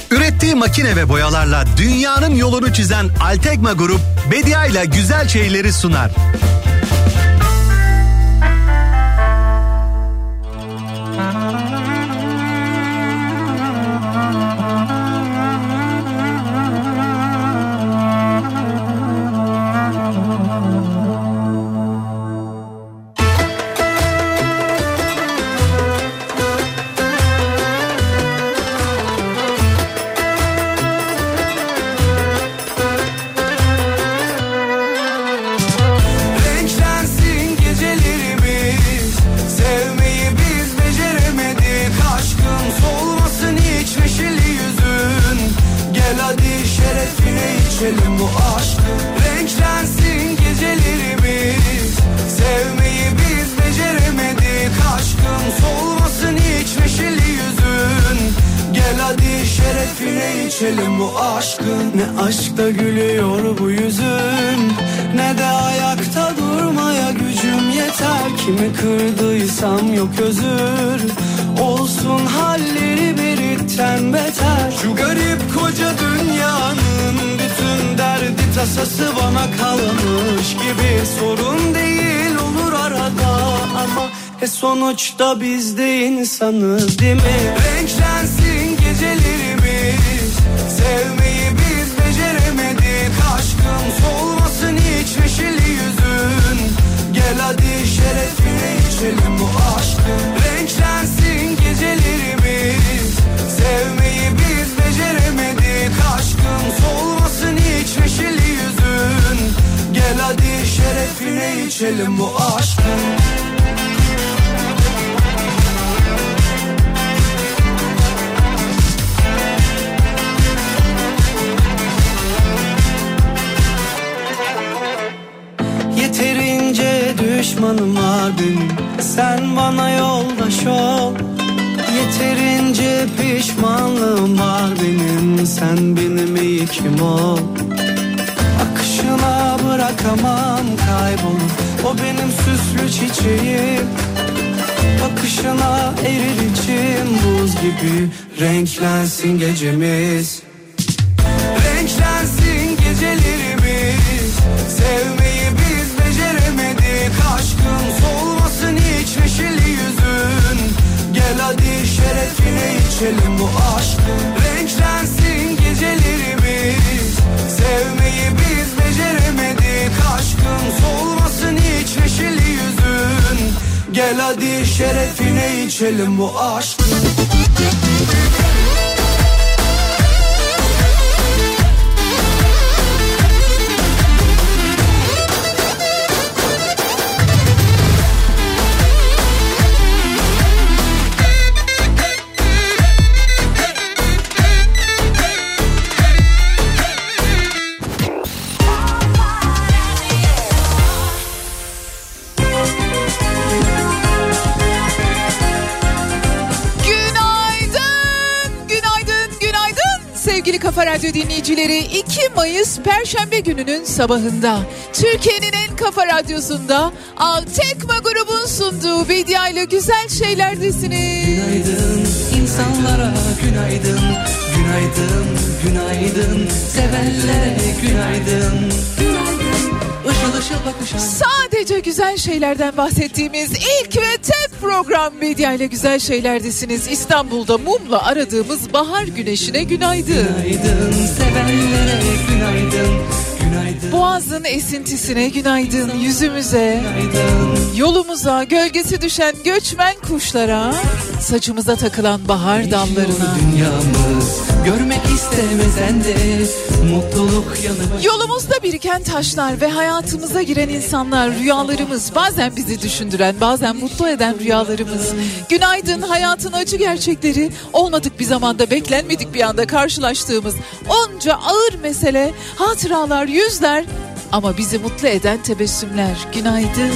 Ürettiği makine ve boyalarla dünyanın yolunu çizen Altekma Grup, Bedia ile güzel şeyleri sunar. Bu aşk renklensin gecelerimiz. Sevmeyi biz beceremedik. Aşkım solmasın hiç neşeli yüzün. Gel hadi şerefine içelim bu aşkın. Ne aşkta gülüyor bu yüzün, ne de ayakta durmaya gücüm yeter. Kimi kırdıysam yok özür, olsun halleri biritten beter. Şu garip koca dünyanın bütün derdi tasası bana kalmış gibi. Sorun değil olur arada ama sonuçta biz de insanız değil mi? Renklensin gecelerimiz. Sevmeyi biz beceremedik. Aşkım solmasın hiç neşeli yüzün. Gel hadi şerefine içelim bu aşkın. Renklensin gecelerimiz. Sevmeyi biz beceremedik. Aşkım solmasın hiç neşeli yüzün. Gel hadi şerefine içelim bu aşkın. Yeterince düşmanım var benim, sen bana yoldaş ol. Yeterince pişmanlığım var benim, sen benim ilkim ol. Akışına bırakamam kaybolur, o benim süslü çiçeğim. Bakışına erir içim buz gibi. Renklensin gecemiz. Renklensin gecelerimiz. Sevmeyi biz beceremedik. Aşkım solmasın hiç neşeli yüzün. Gel hadi şerefine içelim bu aşkın. Renklensin gecelerimiz. Sevmeyi biz beceremedik. Aşkım solmasın hiç neşeli yüzün. Gel hadi şerefine içelim bu aşkın. Sevgili Kafa Radyo dinleyicileri, 2 Mayıs Perşembe gününün sabahında Türkiye'nin en kafa radyosunda Altekma grubun sunduğu Bedia ile güzel şeylerdesiniz. Günaydın insanlara, günaydın, günaydın, günaydın, sevenlere günaydın. Işıl ışıl bakışan. Sadece güzel şeylerden bahsettiğimiz ilk ve tek program Bedia ile güzel şeylerdesiniz. İstanbul'da mumla aradığımız bahar güneşine günaydın. Günaydın sevenlere günaydın. Günaydın. Boğazın esintisine günaydın, yüzümüze, Günaydın. yolumuza, gölgesi düşen göçmen kuşlara, saçımıza takılan bahar dallarına. Dünyamız görmek istemesen de mutluluk yanı. Yolumuzda biriken taşlar ve hayatımıza giren insanlar, rüyalarımız, bazen bizi düşündüren, bazen mutlu eden rüyalarımız. Günaydın hayatın acı gerçekleri, olmadık bir zamanda, beklenmedik bir anda karşılaştığımız onca ağır mesele, hatıralar, yüzler ama bizi mutlu eden tebessümler. Günaydın.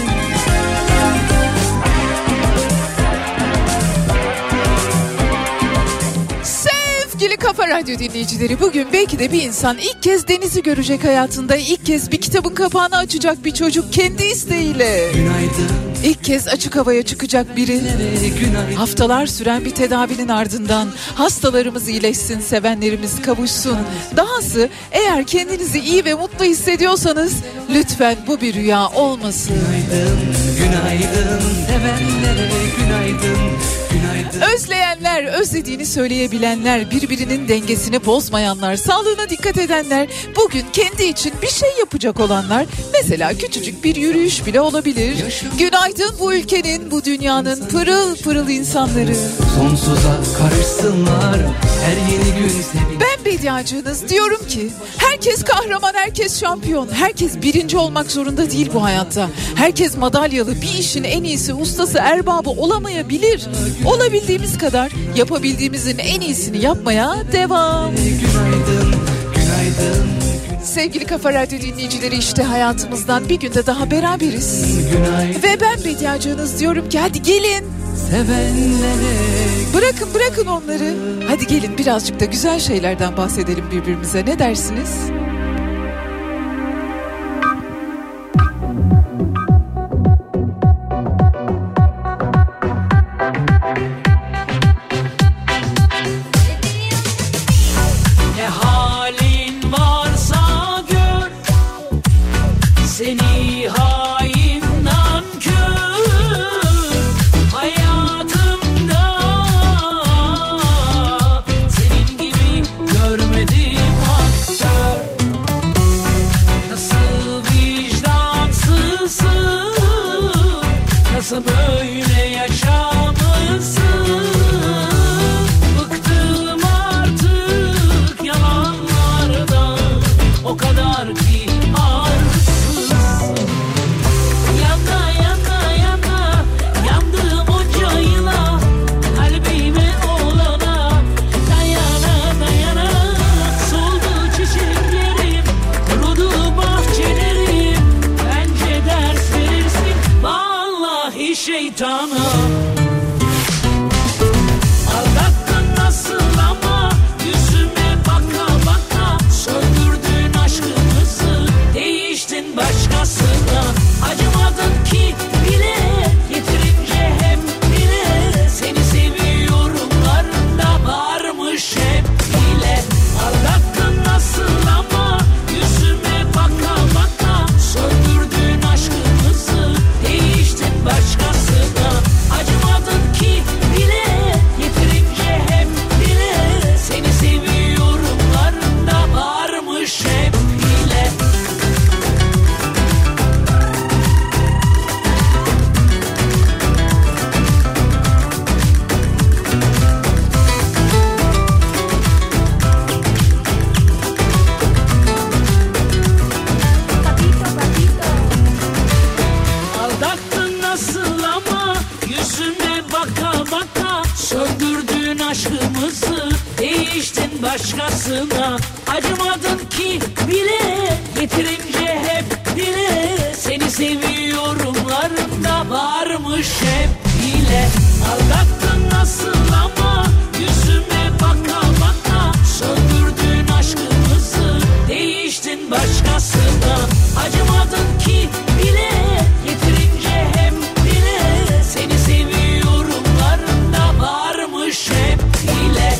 Sevgili Kafa Radyo dinleyicileri, bugün belki de bir insan ilk kez denizi görecek hayatında, ilk kez bir kitabın kapağını açacak bir çocuk kendi isteğiyle. Günaydın. İlk kez açık havaya çıkacak biri. Haftalar süren bir tedavinin ardından hastalarımız iyileşsin, sevenlerimiz kavuşsun. Dahası eğer kendinizi iyi ve mutlu hissediyorsanız lütfen bu bir rüya olmasın. Günaydın, günaydın, sevenlere günaydın. Özleyenler, özlediğini söyleyebilenler, birbirinin dengesini bozmayanlar, sağlığına dikkat edenler, bugün kendi için bir şey yapacak olanlar, mesela küçücük bir yürüyüş bile olabilir. Günaydın bu ülkenin, bu dünyanın pırıl pırıl insanları. Sonsuza karışsınlar her yeni gün sevin. Ben Bediacığınız, diyorum ki herkes kahraman, herkes şampiyon, herkes birinci olmak zorunda değil bu hayatta. Herkes madalyalı, bir işin en iyisi, ustası, erbabı olamayabilir. Olabildiğimiz kadar yapabildiğimizin en iyisini yapmaya devam. Günaydın, günaydın. Sevgili Kafa Radyo dinleyicileri, işte hayatımızdan bir günde daha beraberiz. Günaydın. Ve ben Bediacığınız diyorum ki hadi gelin. Sevenlere Bırakın onları. Hadi gelin birazcık da güzel şeylerden bahsedelim birbirimize. Ne dersiniz? Ne halin varsa gör, seni hain nankör, hayatımda senin gibi görmedim aktör. Nasıl vicdansızsın, nasıl böyle yaşamışsın. Bıktım artık yalanlardan, o kadar ki arsızsın. Yana yana yana yandım onca yıla, kalbime olana dayana dayana. Soldu çiçeklerim, kurudu bahçelerim. Bence ders verirsin vallahi şeytana. Aldattın nasıl ama yüzüme baka baka. Söndürdün aşkımızı, değiştin başkasına. Acımadın ki bile, yeterince hep bile. Seni seviyorumlarında varmış hep bile. Aldattın nasıl ama yüzüme baka baka. Söndürdün aşkımızı, değiştin başkasına. Acımadın ki bile, yeterince hep bile. Seni seviyorumlarında varmış hep bile. Aldattın nasıl ama yüzüme baka baka. Söndürdün aşkımızı, değiştin başkasına. Acımadın ki bile, yeterince hep bile. Seni seviyorumlarında varmış hep bile. Aldattın nasıl ama yüzüme baka baka. Söndürdün aşkımızı, değiştin başkasına. Acımadın ki bile, yeterince hep bile. Seni seviyorumlarında varmış hep bile.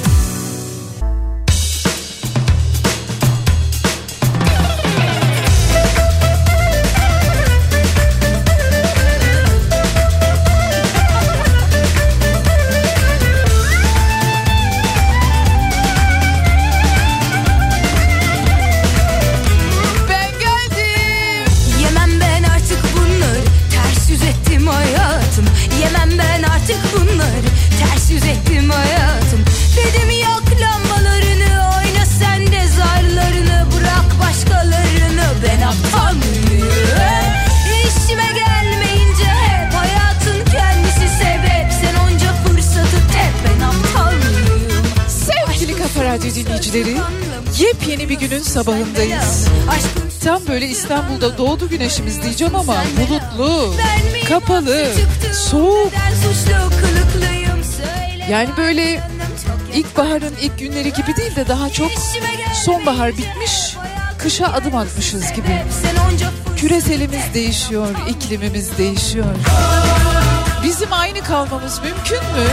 Ben geldim. Yemem ben artık bunları, ters yüz ettim hayatım. Yemem ben artık bunları, ters yüz ettim hayatım. Dedim yak lambalarını, oyna sen de zarlarını. Bırak başkalarını, ben aptal mıyım? İşime gelmeyince hep hayatın kendisi sebep. Sen onca fırsatı tep, ben aptal mıyım? Sevgili Kafa Radyo dinleyicileri, yepyeni bir günün sabahındayız. Tam böyle İstanbul'da doğdu güneşimiz diyeceğim ama bulutlu, kapalı, soğuk. Yani böyle İlkbaharın ilk günleri gibi değil de daha çok sonbahar bitmiş, kışa adım atmışız gibi. Küreselimiz değişiyor, iklimimiz değişiyor. Bizim aynı kalmamız mümkün mü?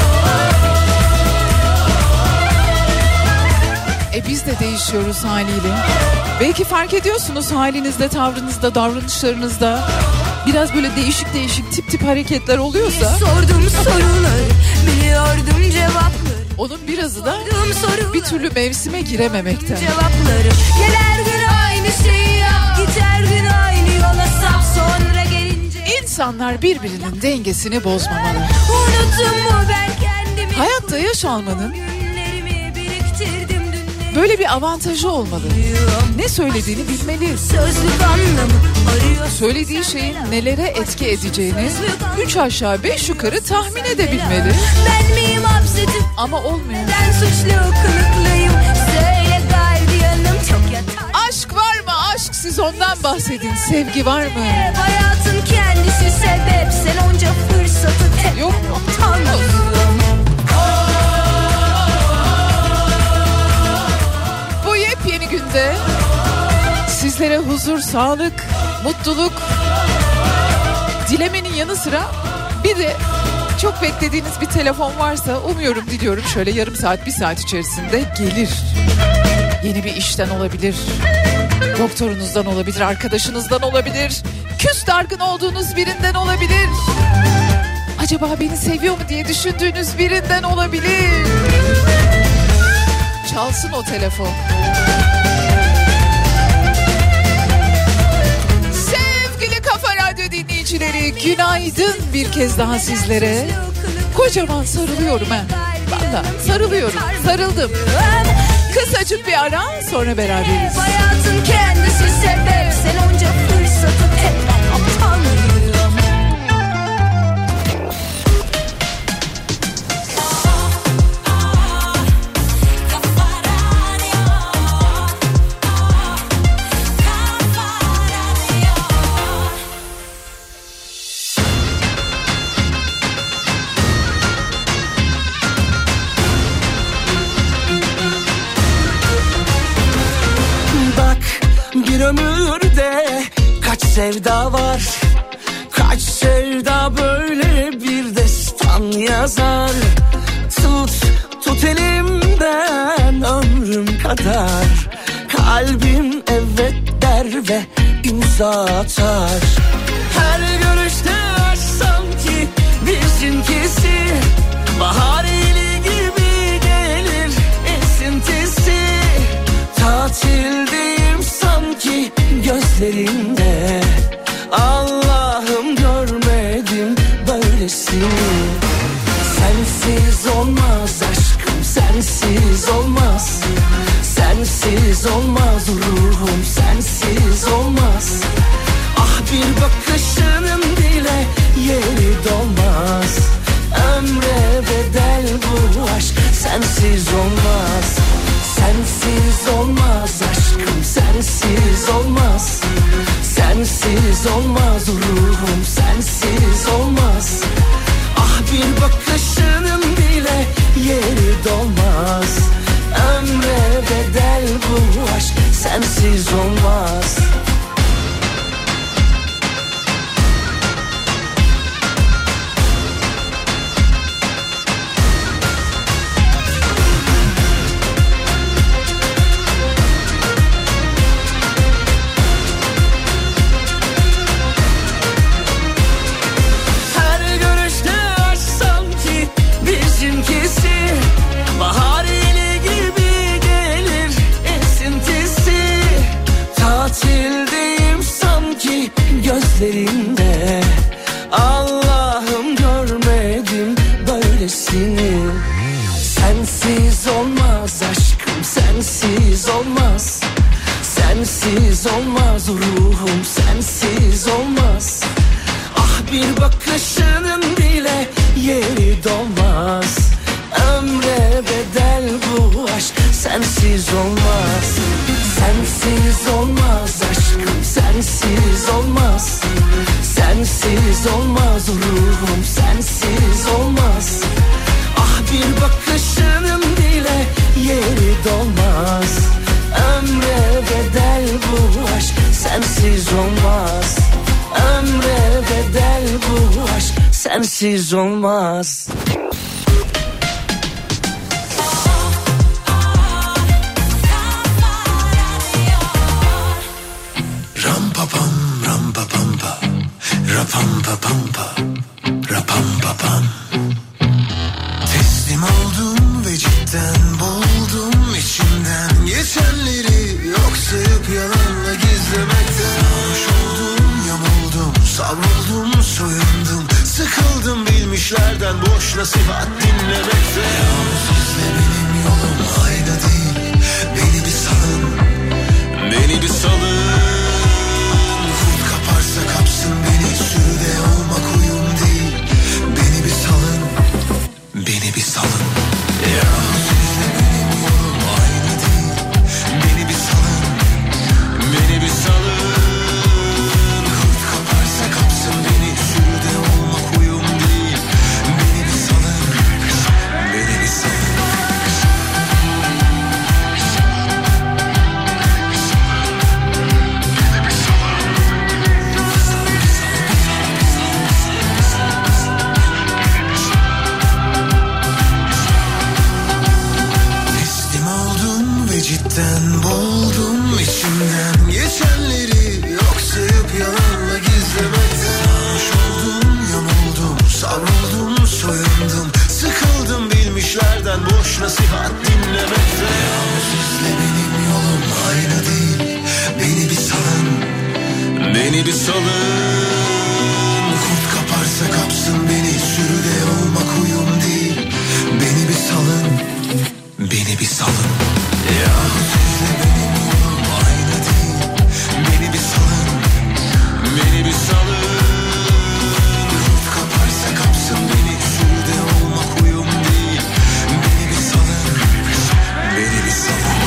Biz de değişiyoruz haliyle. Belki fark ediyorsunuz halinizde, tavrınızda, davranışlarınızda biraz böyle değişik tip hareketler oluyorsa. Sordum soruları, biliyordum cevapları. Onun birazı da bir türlü mevsime girememekten. Cevapları. Gel her gün aynı şeyi yap, git her gün aynı yola sap, sonra gelince. İnsanlar birbirinin dengesini bozmamalı. Unuttun mu ben kendimi? Hayatta yaş almanın böyle bir avantajı olmalı. Ne söylediğini bilmeli. Sözlük anlamı arıyor. Söylediği şeyin nelere etki edeceğini 3 aşağı 5 yukarı tahmin edebilmeli. Ben miyim hapsetim? Ama olmuyor. Ben suçlu kılıklıyım. Söyle gardiyanım, çok yatar. Aşk var mı? Aşk, siz ondan bahsedin. Sevgi var mı? Hayatın kendisi sebep. Sen onca fırsatı tek. Yok mu? Tanrım. Yeni günde sizlere huzur, sağlık, mutluluk dilemenin yanı sıra bir de çok beklediğiniz bir telefon varsa umuyorum, diliyorum şöyle yarım saat, bir saat içerisinde gelir. Yeni bir işten olabilir, doktorunuzdan olabilir, arkadaşınızdan olabilir, küs dargın olduğunuz birinden olabilir. Acaba beni seviyor mu diye düşündüğünüz birinden olabilir. Çalsın o telefon. Sevgili Kafa Radyo dinleyicileri, günaydın bir kez daha sizlere. Kocaman sarılıyorum ha. Valla sarılıyorum, sarıldım. Kısacık bir ara, sonra beraberiz. Hayatın kendisi sebep. Sen onca fırsatı tek aptalım. Bir ömürde kaç sevda var, kaç sevda böyle bir destan yazar. Tut elimden ömrüm kadar, kalbim evet der ve imza atar. Her görüşte aşk sanki bizimkisi, bahar eli gibi gelir esintisi. Tatildeyim sanki gözlerinde, Allah'ım görmedim böylesini. Sensiz olmaz aşkım, sensiz olmaz. Sensiz olmaz ruhum, sensiz olmaz. Ah bir bakışının bile yeri dolmaz. Ömre bedel bu aşk, sensiz olmaz. Sensiz olmaz aşkım, sensiz olmaz. Sensiz olmaz ruhum, sensiz olmaz. Ah bir bakışının bile yeri dolmaz. Ömre bedel bu aşk, sensiz olmaz. Bahar eli gibi gelir esintisi. Tatildeyim sanki gözlerinde, Allah'ım görmedim böylesini. Sensiz olmaz aşkım, sensiz olmaz. Sensiz olmaz ruhum, sensiz olmaz. Ah bir bakışının bile yeri dolmaz. Ömre bedel bu aşk, sensiz olmaz. Sensiz olmaz aşkım, sensiz olmaz. Sensiz olmaz ruhum, sensiz olmaz. Ah bir bakışının sensiz olmaz. Rampapam rampapampa rapampapampa rapampapam. Teslim oldum ve cidden boğuldum içimden geçenleri, yok sayıp yalanla gizlemekten. Sarhoş oldum, yamuldum, savruldum, soyundum, sıkıldım bilmişlerden boş nasihat dinlemekten. Yalnız sizle benim yolum aynı değil, beni bir salın, beni bir salın. Kurt kaparsa kapsın beni, sürüde olmak uyum değil, beni bir salın, beni bir salın. Ya sizle benim yolum aynı değil, beni bir salın, beni bir salın. Kurt kaparsa kapsın beni, sürüde olmak uyum değil, beni bir salın, beni bir salın. Cidden boğuldum içimden geçenleri, yok sayıp yalanla gizlemekten. Sarhoş oldum, yamuldum, savruldum, soyundum, sıkıldım bilmişlerden boş nasihat dinlemekten. Yalnız sizle benim yolum aynı değil, beni bir salın, beni bir salın. Kurt kaparsa kapsın beni, sürüde olmak uyum değil, beni bir salın, beni bir salın. Ya sizle benim yolum aynı değil, beni bir salın, beni bir salın. Kurt kaparsa kapsın beni, sürüde olmak uyum değil, beni bir salın, beni bir salın.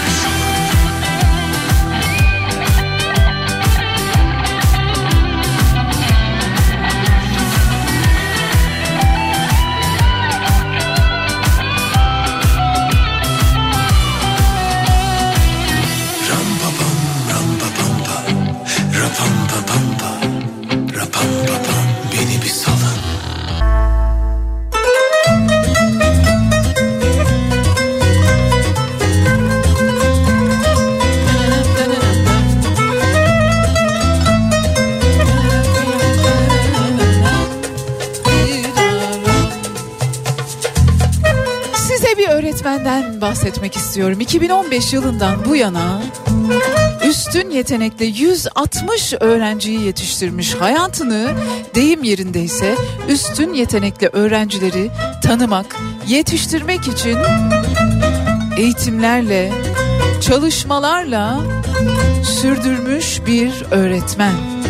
Rapampapampa, rapampapam, beni bir salın. Size bir öğretmenden bahsetmek istiyorum. 2015 yılından bu yana üstün yetenekle 160 öğrenciyi yetiştirmiş. Hayatını deyim yerindeyse üstün yetenekli öğrencileri tanımak, yetiştirmek için eğitimlerle, çalışmalarla sürdürmüş bir öğretmen.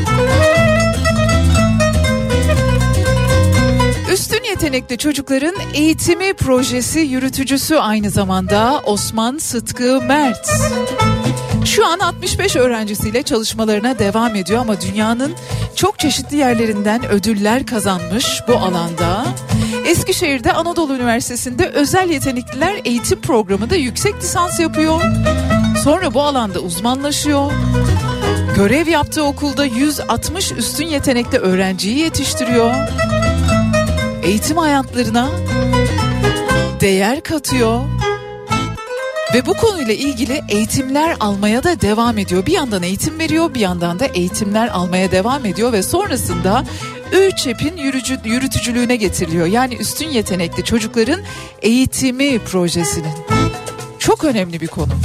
Üstün yetenekli çocukların eğitimi projesi yürütücüsü aynı zamanda Osman Sıtkı Mert. Şu an 65 öğrencisiyle çalışmalarına devam ediyor ama dünyanın çok çeşitli yerlerinden ödüller kazanmış bu alanda. Eskişehir'de Anadolu Üniversitesi'nde özel yetenekliler eğitim programında yüksek lisans yapıyor. Sonra bu alanda uzmanlaşıyor. Görev yaptığı okulda 160 üstün yetenekli öğrenciyi yetiştiriyor. Eğitim hayatlarına değer katıyor. Ve bu konuyla ilgili eğitimler almaya da devam ediyor. Bir yandan eğitim veriyor, bir yandan da eğitimler almaya devam ediyor ve sonrasında ÜÇEP'in yürütücülüğüne getiriliyor. Yani üstün yetenekli çocukların eğitimi projesinin. Çok önemli bir konu.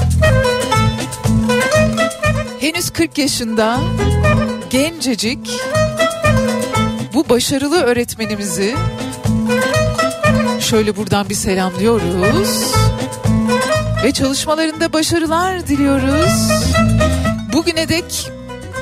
Henüz 40 yaşında gencecik bu başarılı öğretmenimizi şöyle buradan bir selamlıyoruz. Ve çalışmalarında başarılar diliyoruz. Bugüne dek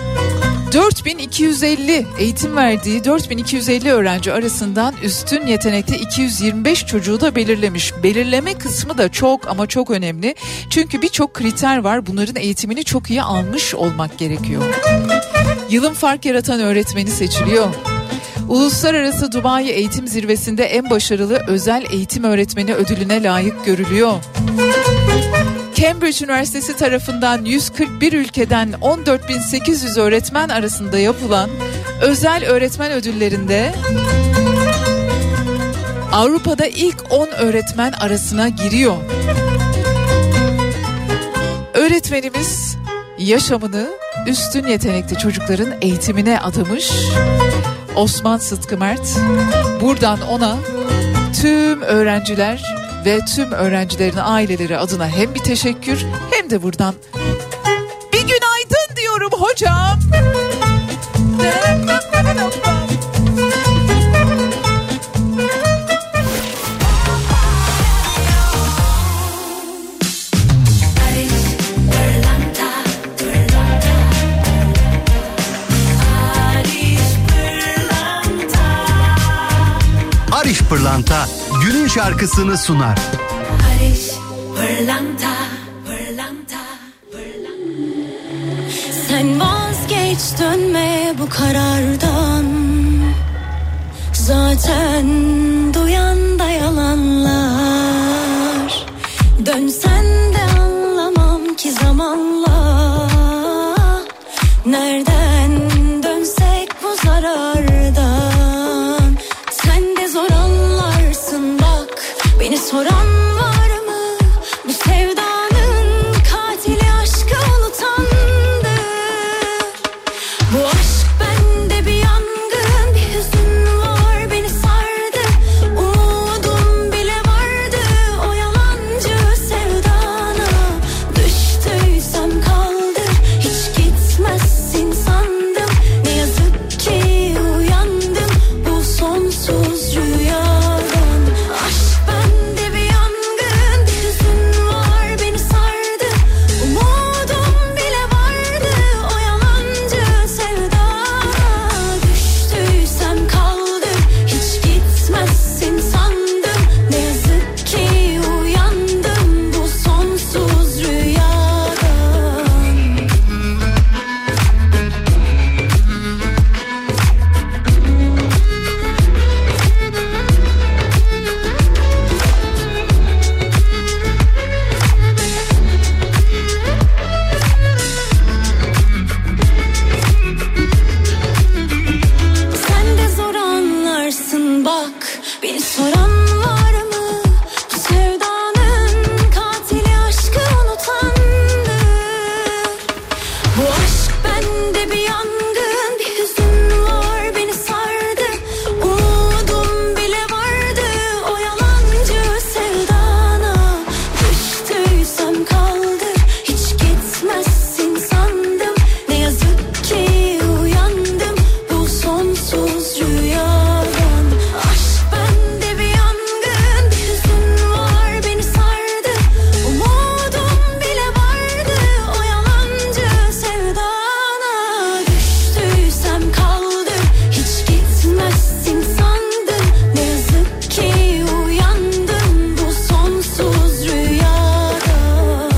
4250 eğitim verdiği 4250 öğrenci arasından üstün yetenekli 225 çocuğu da belirlemiş. Belirleme kısmı da çok ama çok önemli. Çünkü birçok kriter var. Bunların eğitimini çok iyi almış olmak gerekiyor. Yılın fark yaratan öğretmeni seçiliyor. Uluslararası Dubai Eğitim Zirvesi'nde en başarılı özel eğitim öğretmeni ödülüne layık görülüyor. Cambridge Üniversitesi tarafından 141 ülkeden 14.800 öğretmen arasında yapılan özel öğretmen ödüllerinde Avrupa'da ilk 10 öğretmen arasına giriyor. Öğretmenimiz yaşamını üstün yetenekli çocukların eğitimine adamış Osman Sıtkı Mert. Buradan ona tüm öğrenciler ve tüm öğrencilerin aileleri adına hem bir teşekkür hem de buradan bir günaydın diyorum hocam. Ariş Pırlanta günün şarkısını sunar. Ariş pırlanta, pırlanta, pırlanta. Sen vazgeç dönme bu karardan. Zaten duyan da yalanlar. Dönsen de anlamam ki zamanla. Nereden dönsek bu zarardan. Sen de zor anlarsın bak. Beni soran var mı? Bu sevdanın katili aşkı unutandı. Bu aşk bende bir yangın, bir hüzün var beni sardı. Umudum bile vardı o yalancı sevdana. Düştüysem kaldır, hiç gitmezsin sandım. Ne yazık ki uyandım bu sonsuz rüyadan. Aşk bende bir yangın, bir hüzün var beni sardı. Umudum bile vardı o yalancı sevdana. Düştüysem kaldır, hiç gitmezsin sandım. Ne yazık ki uyandım bu sonsuz rüyadan. Sen de zor anlarsın bak. Beni soran var mı? Bu sevdanın katili aşkı unutandı. Bu aşk bende bir yangın, bir hüzün var beni sardı. Umudum bile vardı o yalancı sevdana. Düştüysem kaldır, hiç gitmezsin sandım. Ne yazık ki uyandım bu sonsuz rüyadan. Aşk bende bir yangın, bir hüzün var beni sardı. Umudum bile vardı o yalancı sevdana. Düştüysem kaldır, hiç gitmezsin sandım. Ne yazık ki uyandım bu sonsuz rüyadan.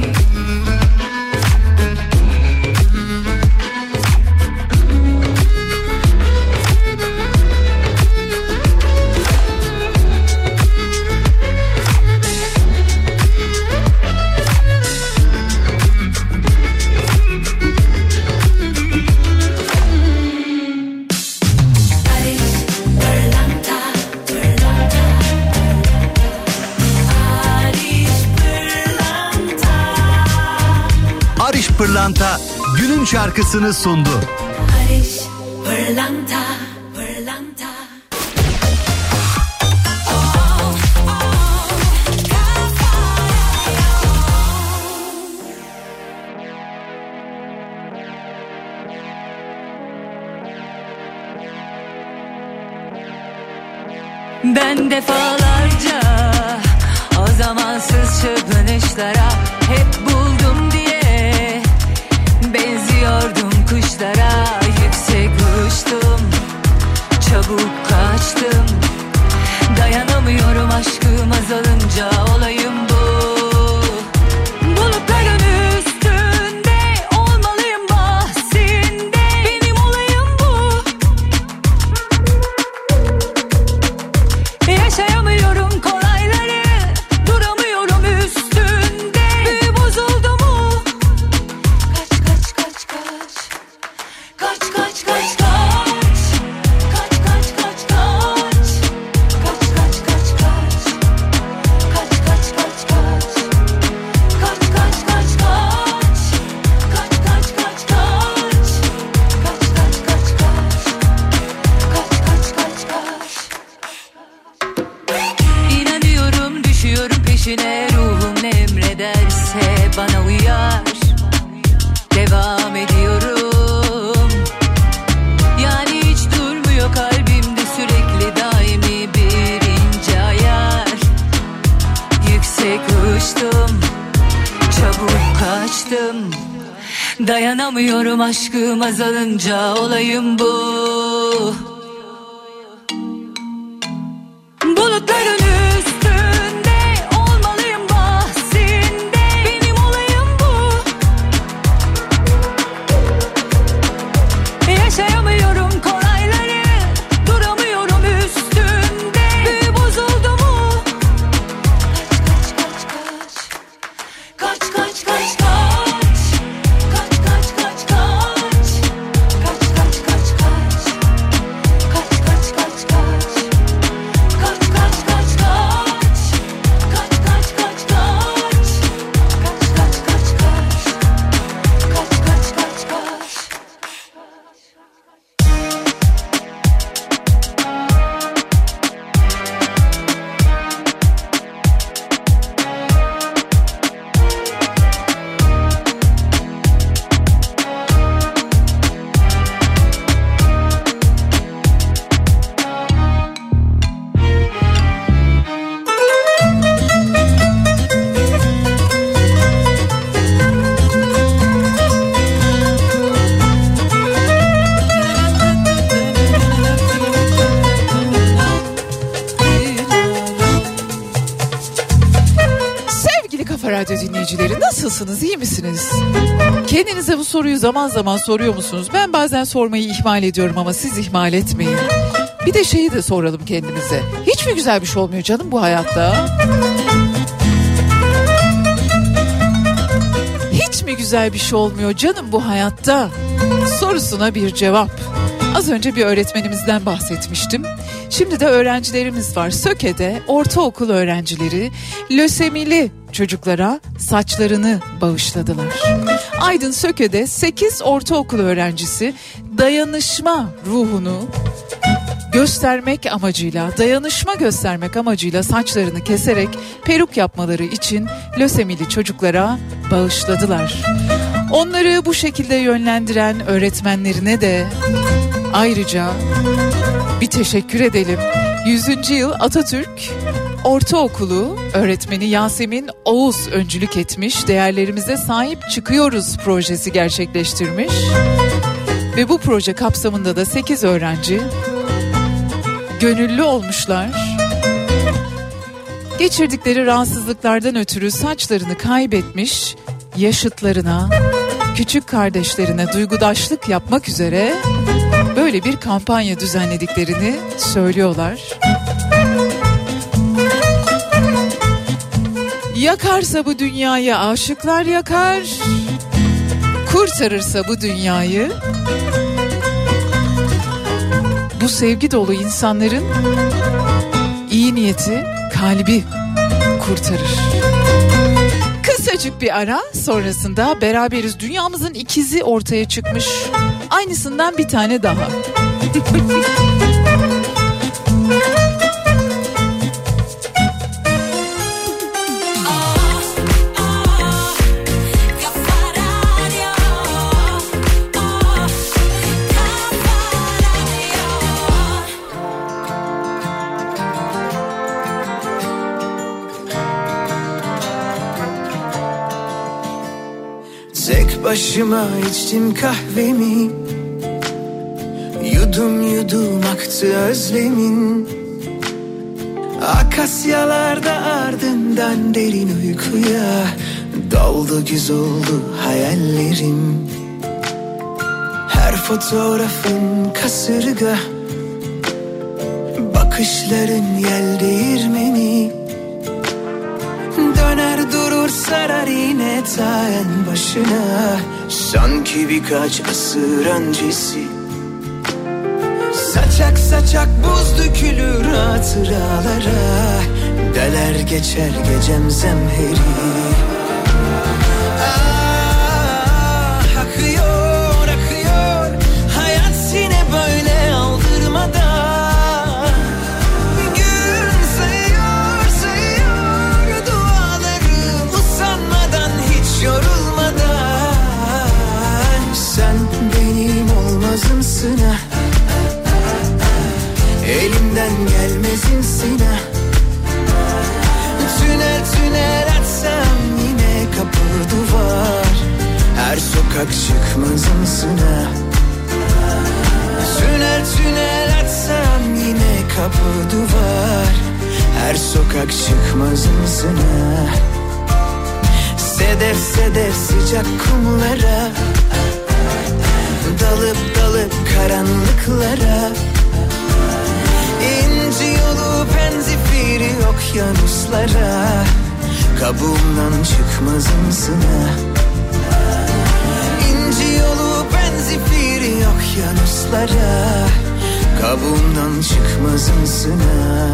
Ariş Pırlanta günün şarkısını sundu. Ariş pırlanta, pırlanta. Ben defalarca o zamansız çırpınışlara hep buldum diye benziyordum kuşlara. Yüksek uçtum, çabuk kaçtım, dayanamıyorum aşkım azalınca, olayım bu. Bulutların üstünde olmalıyım bahsinde, benim olayım bu. Yaşayamıyorum kolayları, duramıyorum üstünde. bana uyar. Devam ediyorum. Yani hiç durmuyor kalbimde sürekli daimi bir ince ayar. Yüksek uçtum, çabuk kaçtım. Dayanamıyorum aşkım azalınca, olayım bu. Bulutların üstünde olmalıyım bahsinde, benim olayım bu. Yaşayamıyorum kolayları, duramıyorum üstünde. Büyü bozuldu mu? Kaç kaç kaç kaç. Kaç kaç kaç kaç. Radyo dinleyicileri, nasılsınız, iyi misiniz? Kendinize bu soruyu zaman zaman soruyor musunuz? Ben bazen sormayı ihmal ediyorum ama siz ihmal etmeyin. Bir de şeyi de soralım kendimize. Hiç mi güzel bir şey olmuyor canım bu hayatta? Hiç mi güzel bir şey olmuyor canım bu hayatta? Sorusuna bir cevap. Az önce bir öğretmenimizden bahsetmiştim. Şimdi de öğrencilerimiz var. Söke'de ortaokul öğrencileri lösemili çocuklara saçlarını bağışladılar. Aydın Söke'de 8 ortaokul öğrencisi dayanışma ruhunu göstermek amacıyla, dayanışma göstermek amacıyla saçlarını keserek peruk yapmaları için lösemili çocuklara bağışladılar. Onları bu şekilde yönlendiren öğretmenlerine de ayrıca bir teşekkür edelim. 100. yıl Atatürk Ortaokulu öğretmeni Yasemin Oğuz öncülük etmiş. Değerlerimize sahip çıkıyoruz projesi gerçekleştirmiş. Ve bu proje kapsamında da 8 öğrenci gönüllü olmuşlar. Geçirdikleri rahatsızlıklardan ötürü saçlarını kaybetmiş yaşıtlarına, küçük kardeşlerine duygudaşlık yapmak üzere böyle bir kampanya düzenlediklerini söylüyorlar. Yakarsa bu dünyayı aşıklar yakar, kurtarırsa bu dünyayı bu sevgi dolu insanların iyi niyeti, kalbi kurtarır. Kısacık bir ara sonrasında beraberiz. Dünyamızın ikizi ortaya çıkmış. Aynısından bir tane daha. Tek başıma içtim kahvemi, yudum yudum aktı özlemin. Akasyalarda ardından derin uykuya daldı, güz oldu hayallerim. Her fotoğrafın kasırga, bakışların yel değirmeni. Döner durur sarar yine ta en başına, sanki birkaç asır öncesi. Saçak saçak buz dökülür hatıralara, deler geçer gecem zemheri. Akıyor akıyor hayat yine böyle aldırmadan. Gün sayıyor sayıyor dualarım, usanmadan hiç yorulmadan. şansına, elimden gelmezinsine. Tünel tünel açsam yine kapı duvar, her sokak çıkmazımsına. Tünel tünel açsam yine kapı duvar, her sokak çıkmazımsına. Sedef sedef sıcak kumlara, dalıp dalıp karanlıklara. İnci yolu penzifiri okyanuslara, kabuğumdan çıkmazımsına. İnci yolu penzifiri okyanuslara, kabuğumdan çıkmazımsına.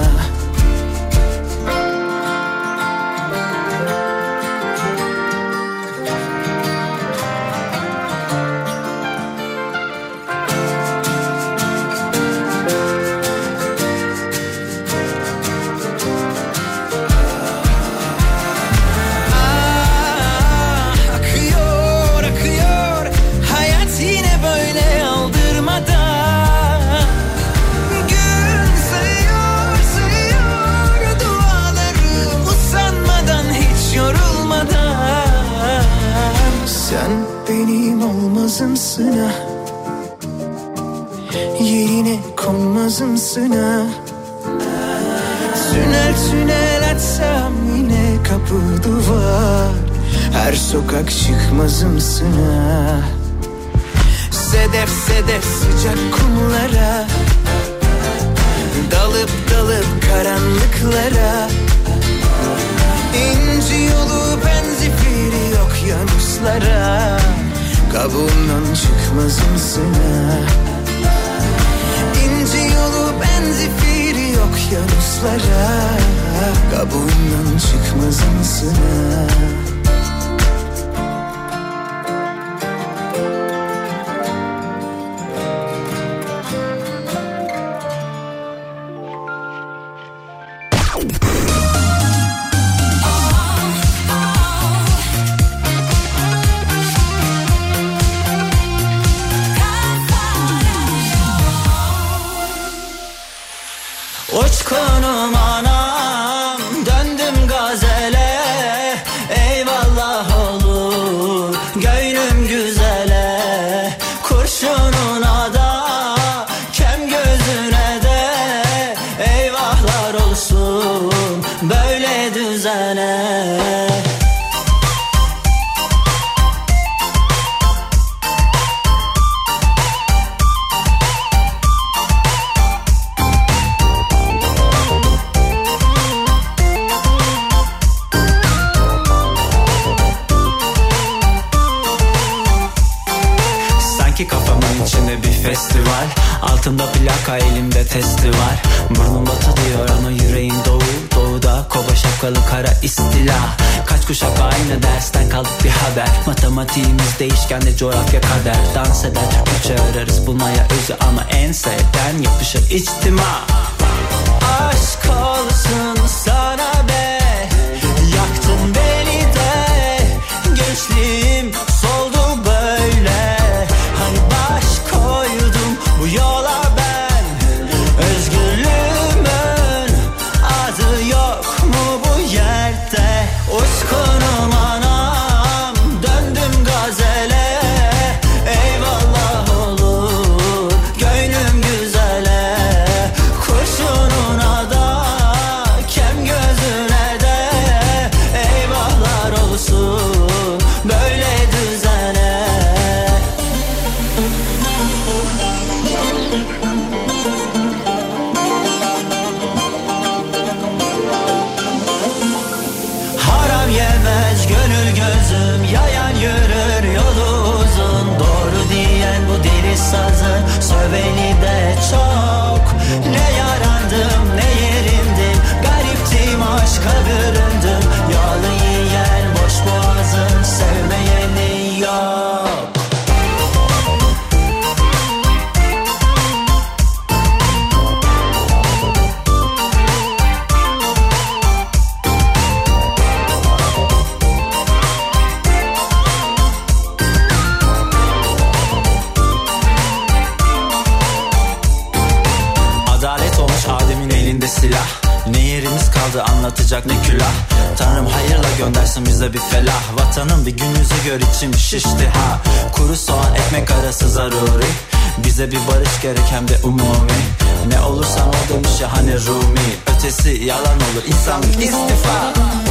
Olmazımsına, yerine konmazımsına. Tünel tünel açsam yine kapı duvar, her sokak çıkmazımsına. Sedef sedef sıcak kumlara, dalıp dalıp karanlıklara. İnci yolu benzifiri okyanuslara, kabuğumdan çıkmazımsına. İnci yolu benzifiri okyanuslara, kabuğumdan çıkmazımsına. Uçkunum anam, döndüm gazele. Eyvallah olur gönlüm güzele. Kurşununa da kem gözüne de eyvahlar olsun böyle düzene. Festival, altımda plaka, elimde testi var. Burnum batıyor ama yüreğim doğu. Doğuda kova şapkalı kara istila. Kaç kuşak aynı dersten kaldık bir haber. Matematiğimiz değişkenli coğrafya kader. Dans eder Türkçe ararız bulmaya özü, ama en sevden yapışır içtima. Aşk olsun sana be, yaktın beni de. Gençliğim soldu böyle. Hani baş koydum bu yola ben, özgürlüğümün adı yok mu bu yerde? Uçkunum anam, döndüm gazele. Eyvallah olur gönlüm güzele. Kurşununa da kem gözüne de eyvahlar olsun böyle düz. atacak ne külah. Tanrım hayırla göndersin bize bir felah. Vatanın bir gün yüzü gör içim şişti ha. Kuru soğan ekmek arası zaruri. Bize bir barış gerek hem de umumi. Ne olursan ol demiş ya hani Rumi. Ötesi yalan olur insanlık istifa.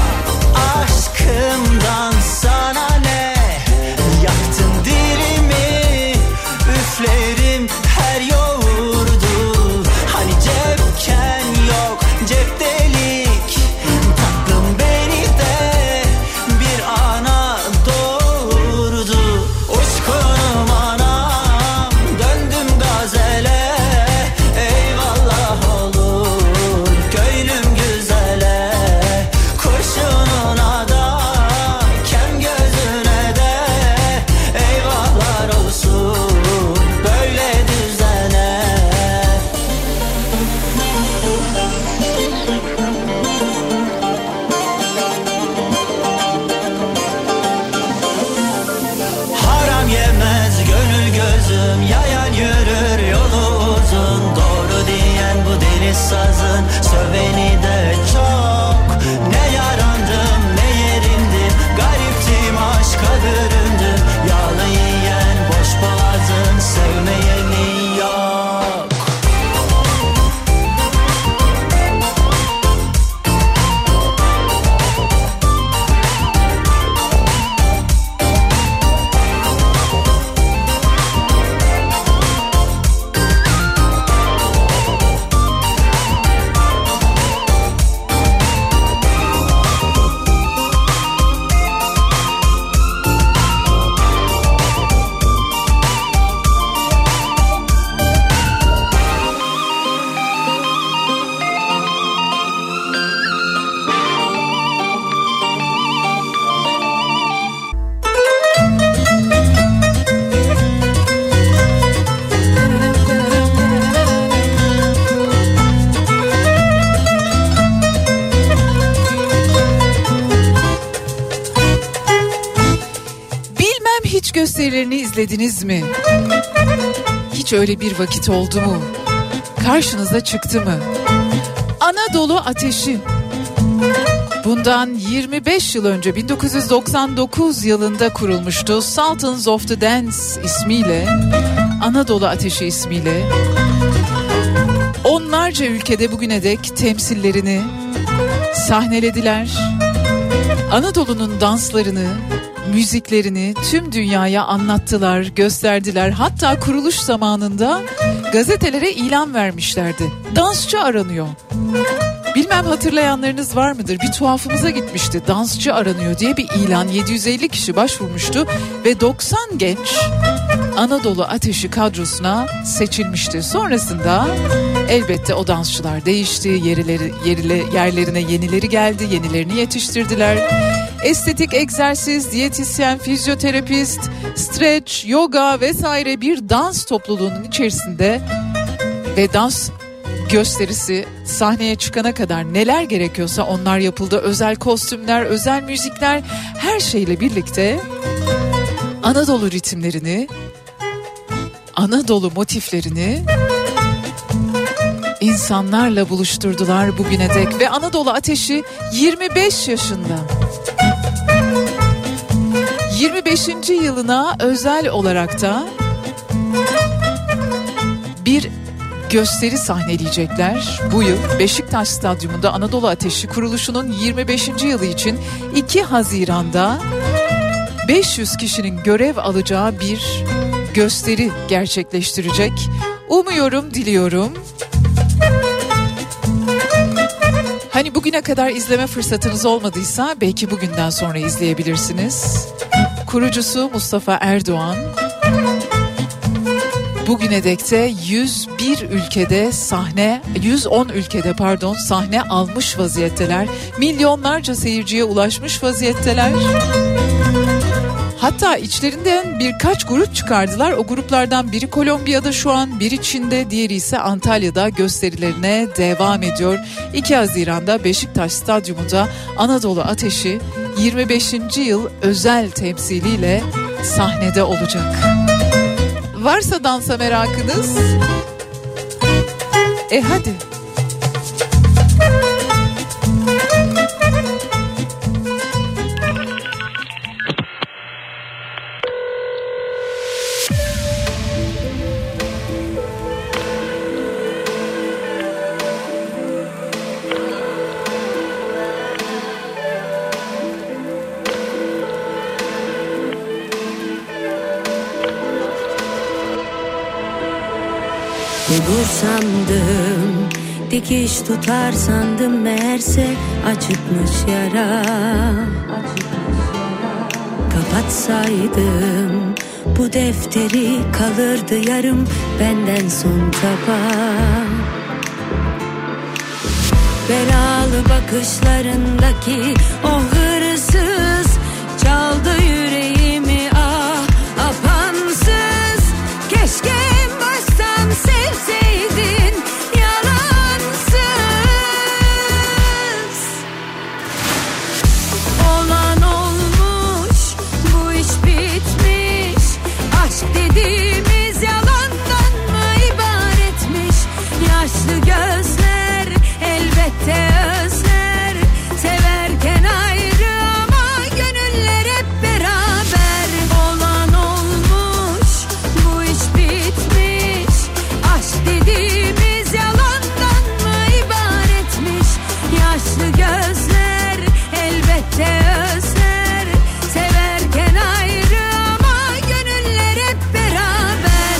Aşkımdan sana ne? Yaktın dilimi. Üflerim her yoğurdu. Hani cepken yok cep delik. Tatlım beni de bir ana doğurdu. Uçkunum anam döndüm gazele. Eyvallah olur köylüm güzele. Kurşununa da kem gözüne de eyvahlar olsun böyle düzene. Haram yemez gönül gözüm, yayan yürür yolu uzun. Doğru diyen bu deniz sazın, söveni de çok. Ne yarandım ne yerindim, gariptim aşka büründüm. Yağlı yiyen boş boğazın, sevmeyeni yok. Bilmem hiç gösterilerini izlediniz mi? Hiç öyle bir vakit oldu mu? Karşınıza çıktı mı? Anadolu Ateşi. Bundan 25 yıl önce 1999 yılında kurulmuştu. Sultans of the Dance ismiyle, Anadolu Ateşi ismiyle. Onlarca ülkede bugüne dek temsillerini sahnelediler. Anadolu'nun danslarını, müziklerini tüm dünyaya anlattılar, gösterdiler. Hatta kuruluş zamanında gazetelere ilan vermişlerdi. Dansçı aranıyor. Bilmem hatırlayanlarınız var mıdır? Bir tuhafımıza gitmişti. Dansçı aranıyor diye bir ilan. 750 kişi başvurmuştu ve 90 genç Anadolu Ateşi kadrosuna seçilmişti. Sonrasında elbette o dansçılar değişti. Yerlerine yenileri geldi. Yenilerini yetiştirdiler. Estetik egzersiz, diyetisyen, fizyoterapist, stretch, yoga vesaire bir dans topluluğunun içerisinde ve dans gösterisi sahneye çıkana kadar neler gerekiyorsa onlar yapıldı. Özel kostümler, özel müzikler, her şeyle birlikte Anadolu ritimlerini, Anadolu motiflerini insanlarla buluşturdular bugüne dek ve Anadolu Ateşi 25 yaşında. 25. yılına özel olarak da bir gösteri sahneleyecekler. Bu yıl Beşiktaş Stadyumunda Anadolu Ateşi kuruluşunun 25. yılı için 2 Haziran'da 500 kişinin görev alacağı bir gösteri gerçekleştirecek. Umuyorum, diliyorum. Hani bugüne kadar izleme fırsatınız olmadıysa belki bugünden sonra izleyebilirsiniz. Kurucusu Mustafa Erdoğan. Bugüne dek de 110 ülkede sahne almış vaziyetteler. Milyonlarca seyirciye ulaşmış vaziyetteler. Hatta içlerinden birkaç grup çıkardılar. O gruplardan biri Kolombiya'da şu an, biri Çin'de, diğeri ise Antalya'da gösterilerine devam ediyor. 2 Haziran'da Beşiktaş Stadyumunda Anadolu Ateşi 25. yıl özel temsiliyle sahnede olacak. Varsa dansa merakınız, hadi. olur sandım, dikiş tutar sandım, meğerse açıkmış yara. Kapatsaydım bu defteri, kalırdı yarım benden son çaba. Belalı bakışlarındaki o hırsız çaldı yüreğimi, ah apansız. Keşke en baştan sevseydin yalansız. Olan olmuş, bu iş bitmiş. Aşk dediğimiz yalandan mı ibaretmiş? Yaşlı gözler elbette özler, severken ayrı ama gönüller hep beraber. Olan olmuş, bu iş bitmiş. Aşk dediğimiz yalandan mı ibaretmiş? Yaşlı gözler elbette özler, severken ayrı ama gönüller hep beraber.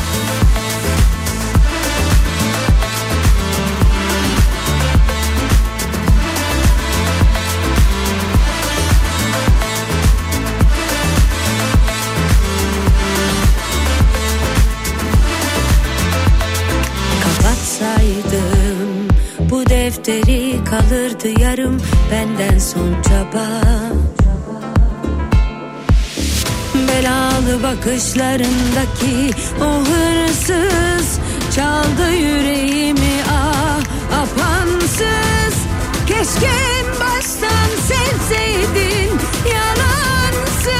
Kapatsaydım bu defteri, kalırdı yarım benden son çaba. Belalı bakışlarındaki o hırsız çaldı yüreğimi, ah apansız. Keşke en baştan sevseydin yalansız.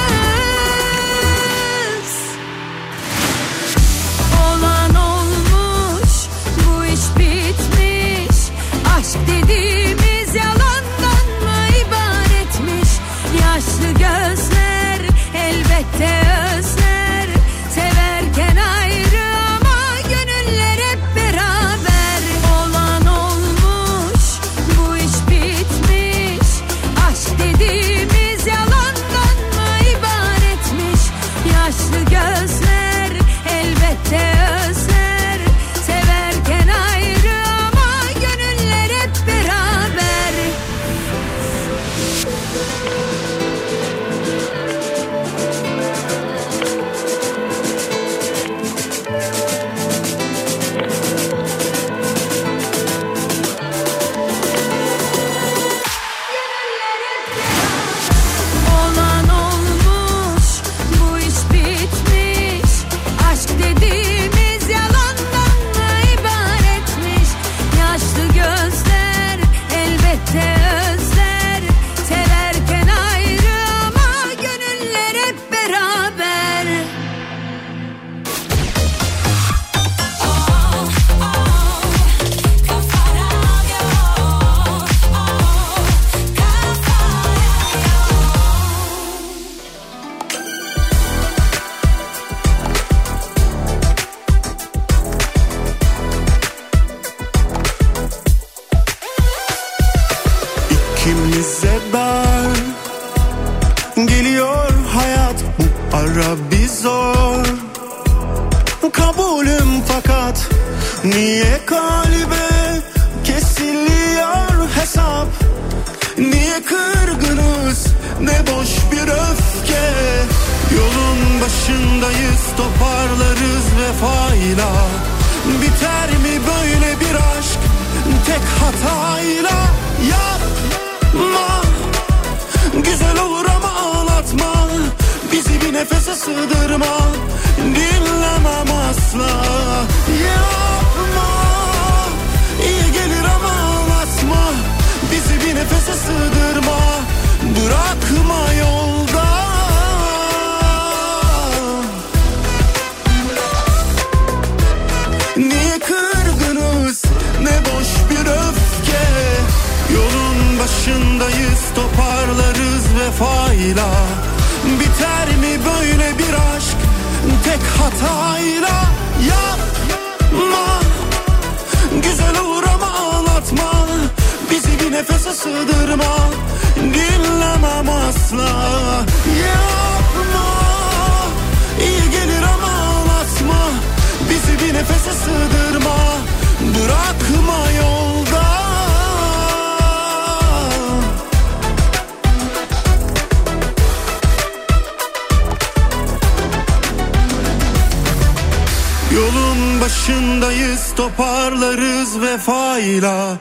Olan olmuş, bu iş bitmiş. Aşk dediğimiz yalandan mı ibaretmiş? Yaşlı gözler elbette özler, severken ayrı ama gönüller hep beraber. Olan olmuş, bu iş bitmiş. Aşk dediğimiz yalandan mı ibaretmiş? Yaşlı gözler elbette özler, severken ayrı ama gönüller hep beraber. Olan olmuş, bu iş bitmiş. Aşk dediğimiz yalandan mı ibaretmiş? Yaşlı gözler elbette özler, severken ayrı ama gönüller hep beraber. İkimize dar geliyor hayat, bu ara bir zor. Kabulüm fakat niye kalbe kesiliyor hesap? Niye kırgınız, ne boş bir öfke? Yolun başındayız, toparlarız vefayla. Biter mi böyle bir aşk tek hatayla? Yapma, güzel olur ama ağlatma. Bizi bir nefese sığdırma, dinlemem asla. Yapma, iyi gelir ama ağlatma. Bizi bir nefese sığdırma, bırakma yolda. Niye kırgınız, ne boş bir öfke? Yolun başındayız, toparlarız vefayla. Biter mi böyle bir aşk tek hatayla? Yapma, güzel olur ama ağlatma. Bizi bir nefese sığdırma, dinlemem asla. Yapma, iyi gelir ama ağlatma. Bizi bir nefese sığdırma, Yolun başındayız, toparlarız vefayla.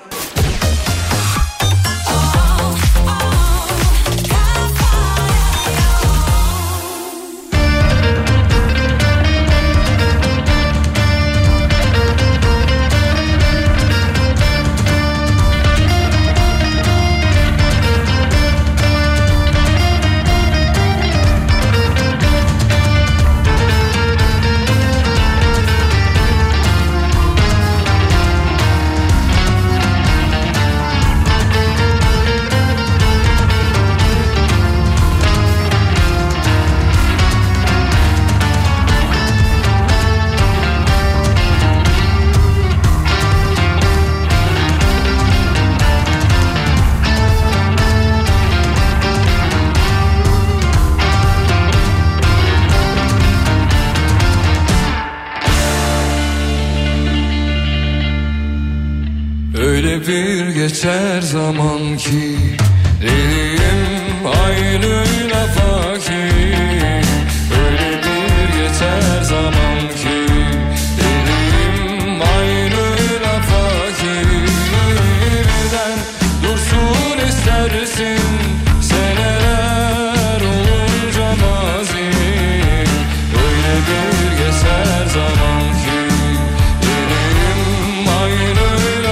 Öyle bir geçer zaman ki dilim aynı lafa ki. Öyle bir geçer zaman ki dilim aynı lafa ki. Birden dursun istersin seneler olunca mazi. Öyle bir geçer zaman ki dilim aynı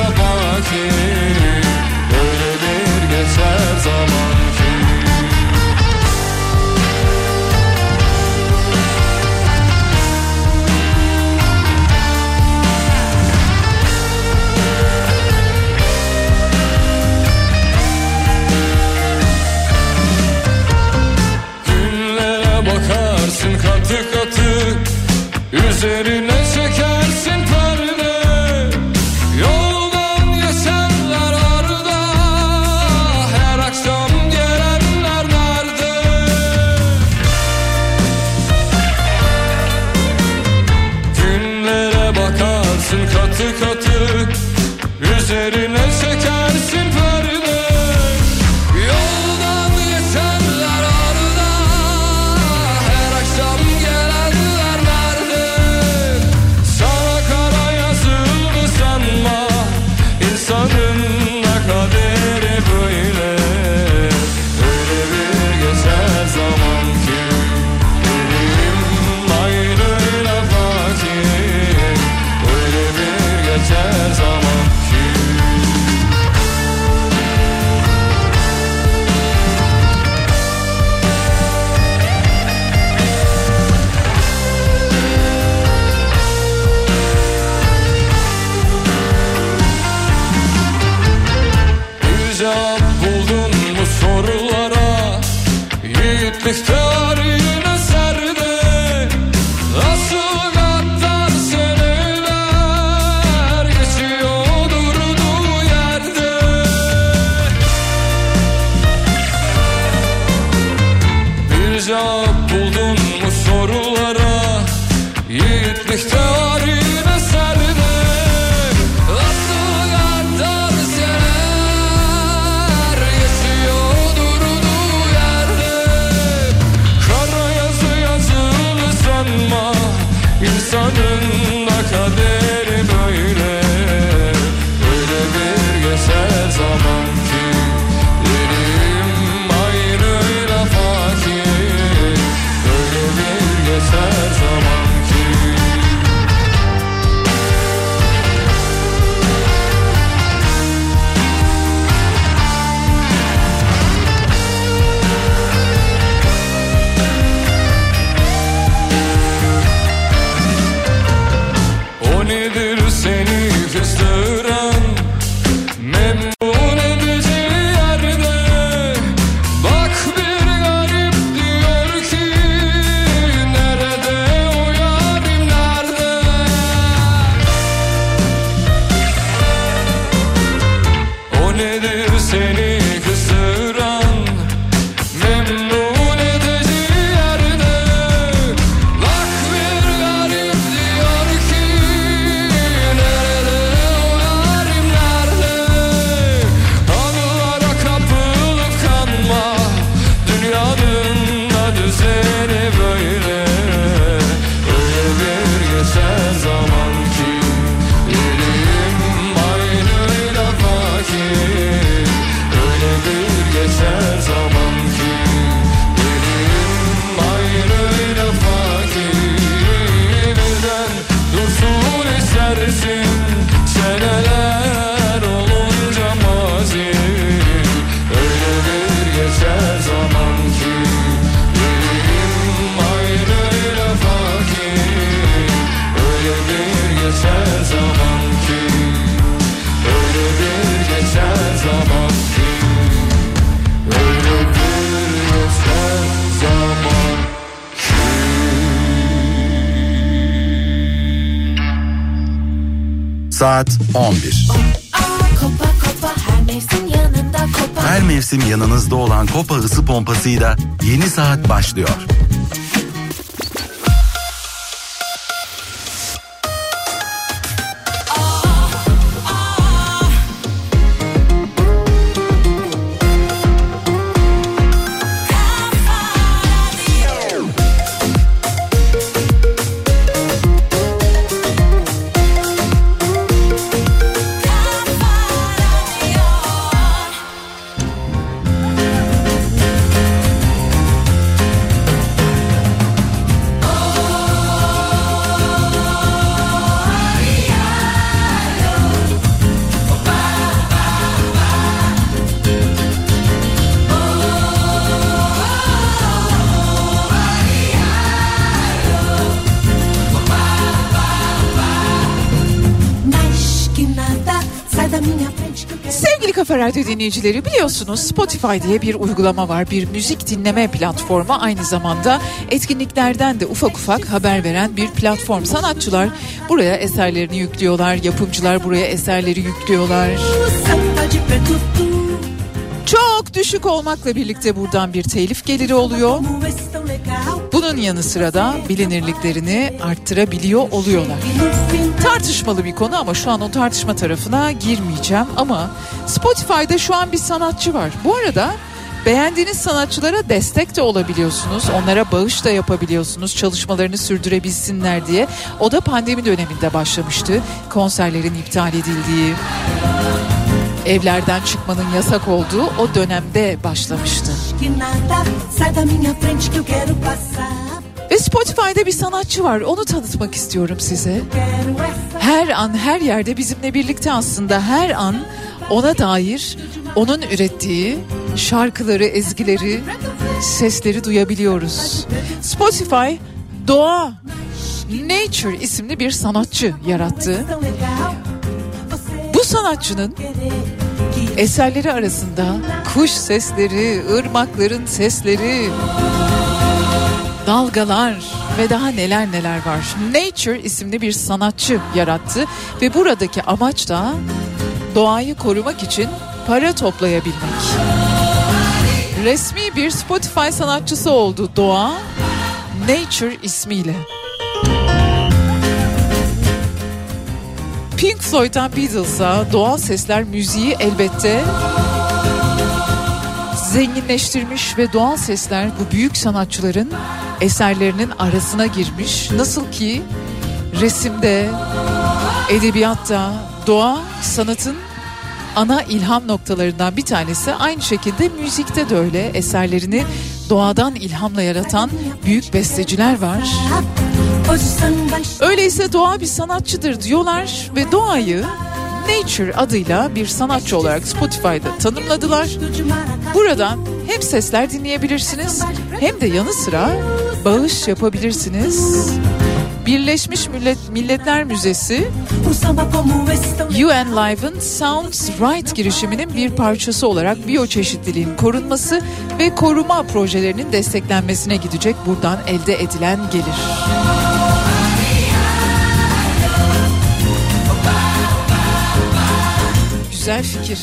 öyle bir geçer zaman ki. Günlere bakarsın katı katı, üzerine çekersin perde. Yoldan geçenler arda, her akşam gelenler nerede? Günlere bakarsın katı katı, üzerine çekersin perde. Yoldan geçenler arda, her akşam gelenler nerede? Sana kara yazılı sanma, İnsanın da kaderi böyle. Öyle bir geçer zaman ki dilim aynı lafa ki. Öyle bir geçer zaman ki. Bir cevap buldun bu sorulara, yiğitlik tarihine serde. Nasıl gaddar seneler geçiyor durduğu yerde. Bir cevap buldun bu sorulara, yiğitlik tarihine serde. Nasıl gaddar seneler geçiyor durduğu yerde. Kara yazı yazılı sanma, İnsanın da kaderi böyle. Öyle bir geçer zaman ki dilim aynı lafa ki. Öyle bir geçer zaman ki. Saat 11. Kopa kopa her mevsim yanında kopa. Her mevsim yanınızda olan Kopa ısı pompasıyla yeni saat başlıyor. Sevgili Kafa Radyo dinleyicileri, biliyorsunuz Spotify diye bir uygulama var. Bir müzik dinleme platformu, aynı zamanda etkinliklerden de ufak ufak haber veren bir platform. Sanatçılar buraya eserlerini yüklüyorlar, yapımcılar buraya eserleri yüklüyorlar. Çok düşük olmakla birlikte buradan bir telif geliri oluyor. Bunun yanı sıra da bilinirliklerini arttırabiliyor oluyorlar. Tartışmalı bir konu ama şu an o tartışma tarafına girmeyeceğim. Ama Spotify'da şu an bir sanatçı var. Bu arada beğendiğiniz sanatçılara destek de olabiliyorsunuz. Onlara bağış da yapabiliyorsunuz, çalışmalarını sürdürebilsinler diye. O da pandemi döneminde başlamıştı. Konserlerin iptal edildiği, evlerden çıkmanın yasak olduğu o dönemde başlamıştı. Ve Spotify'da bir sanatçı var. Onu tanıtmak istiyorum size. Her an, her yerde bizimle birlikte aslında. Her an ona dair, onun ürettiği şarkıları, ezgileri, sesleri duyabiliyoruz. Spotify, Doğa, Nature isimli bir sanatçı yarattı. Bu sanatçının eserleri arasında kuş sesleri, ırmakların sesleri, dalgalar ve daha neler neler var. Nature isimli bir sanatçı yarattı ve buradaki amaç da doğayı korumak için para toplayabilmek. Resmi bir Spotify sanatçısı oldu Doğa, Nature ismiyle. Pink Floyd'dan Beatles'a doğal sesler müziği elbette zenginleştirmiş ve doğal sesler bu büyük sanatçıların eserlerinin arasına girmiş. Nasıl ki resimde, edebiyatta doğa sanatın ana ilham noktalarından bir tanesi, aynı şekilde müzikte de öyle. Eserlerini doğadan ilhamla yaratan büyük besteciler var. Öyleyse doğa bir sanatçıdır diyorlar ve doğayı Nature adıyla bir sanatçı olarak Spotify'da tanımladılar. Buradan hem sesler dinleyebilirsiniz hem de yanı sıra bağış yapabilirsiniz. Birleşmiş Milletler Müzesi UN Live and Sounds Right girişiminin bir parçası olarak biyoçeşitliliğin korunması ve koruma projelerinin desteklenmesine gidecek buradan elde edilen gelir. Güzel fikir.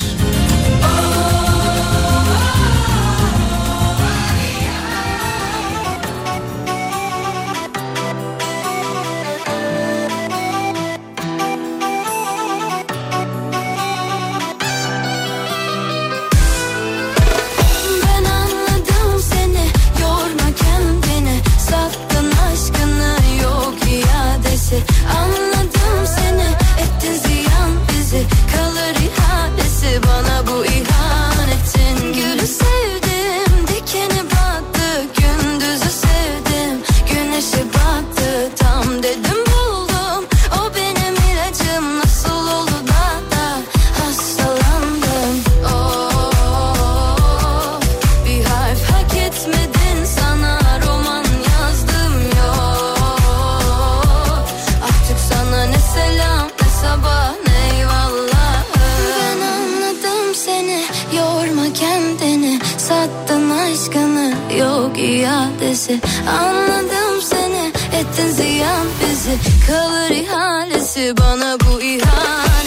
Anladım seni, ettin ziyan bizi, kalır ihanesi bana bu ihanetin. Gülü sevdim, dikeni battı, gündüzü sevdim, güneşi battı, tam dedim buldum, o benim ilacım, nasıl oldu da hastalandım. Bir harf hak etmedin, sana roman yazdım yok. Sana ne selam ne sabah ne eyvallah. Ben anladım seni, yorma kendini, sattın aşkını, yok iadesi. Anladım seni, ettin ziyan bizi, kalır ihalesi bana bu ihanet.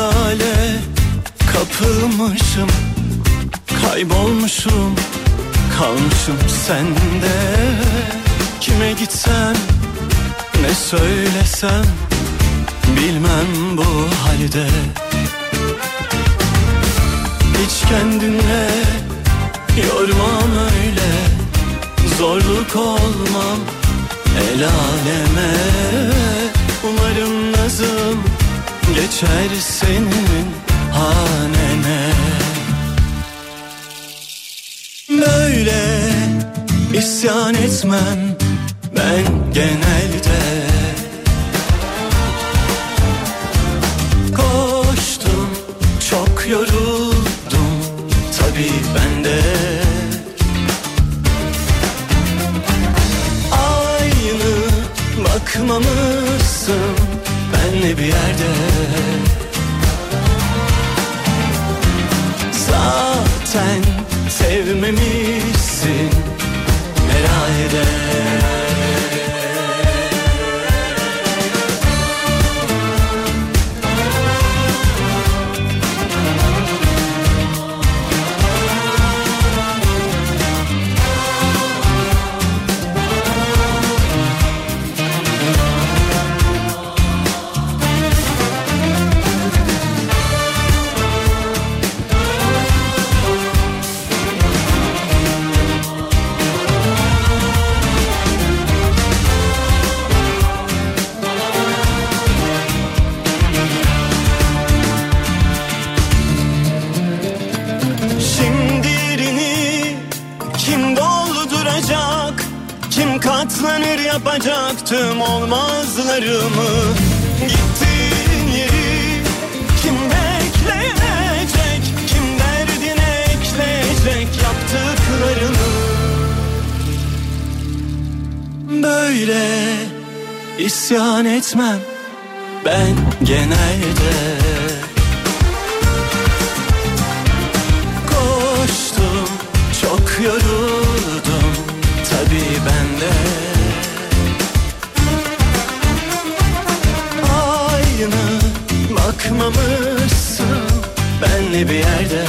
hale kapılmışım, kaybolmuşum, kalmışım sende. Kime gitsem, ne söylesem, bilmem bu halde. Hiç kendinle yormam öyle, zorluk olmam el aleme. Umarım nazım geçer senin hanene. Böyle isyan etmem ben genelde. Koştum, çok yoruldum, tabii ben de. Aynı bakmamışsın benle bir yerde. Zaten sevmemişsin herhalde. Katlanır yapacak tüm olmazlarımı. Gittiğin yeri kim bekleyecek, kim derdine ekleyecek yaptıklarını. Böyle isyan etmem ben genelde. Koştum, çok yoruldum, tabii ben de. Aynı bakmamışsın benle bir yerde.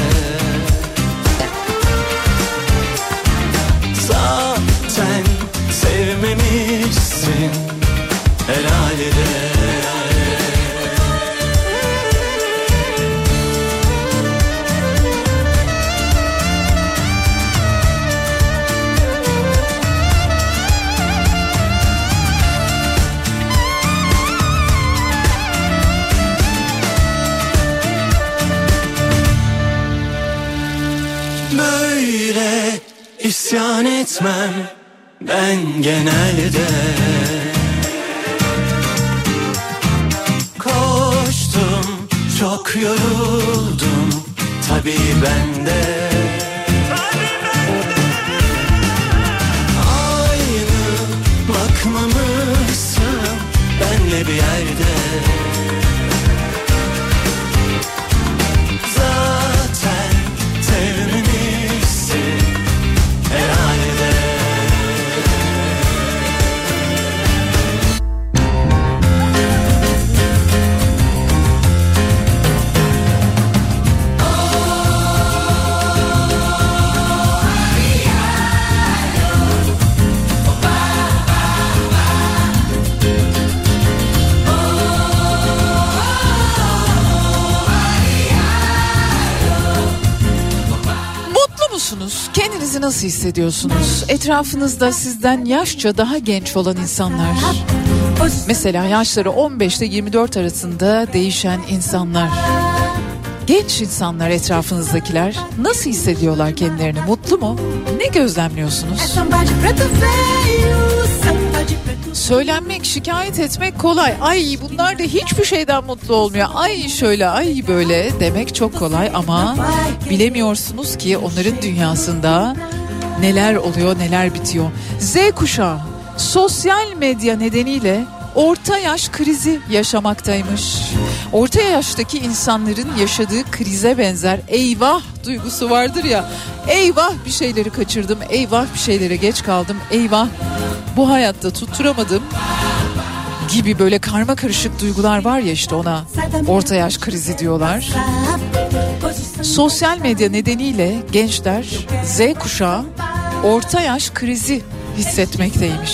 Zaten sevmemişsin herhalde. İsyan etmem ben genelde. Koştum, çok yoruldum, tabii ben de. Aynı bakmamışsın benle bir yerde. Zaten sevmemişsin herhalde. Kendinizi nasıl hissediyorsunuz? Etrafınızda sizden yaşça daha genç olan insanlar. Mesela yaşları 15 ile 24 arasında değişen insanlar. Genç insanlar, etrafınızdakiler nasıl hissediyorlar kendilerini? Mutlu mu? Ne gözlemliyorsunuz? Söylenmek, şikayet etmek kolay. Ay bunlar da hiçbir şeyden mutlu olmuyor. Ay şöyle, ay böyle demek çok kolay ama bilemiyorsunuz ki onların dünyasında neler oluyor, neler bitiyor. Z kuşağı sosyal medya nedeniyle orta yaş krizi yaşamaktaymış. Orta yaştaki insanların yaşadığı krize benzer eyvah duygusu vardır ya. Eyvah bir şeyleri kaçırdım, eyvah bir şeylere geç kaldım, eyvah bu hayatta tutturamadım gibi böyle karma karışık duygular var ya, işte ona orta yaş krizi diyorlar. Sosyal medya nedeniyle gençler, Z kuşağı orta yaş krizi hissetmekteymiş.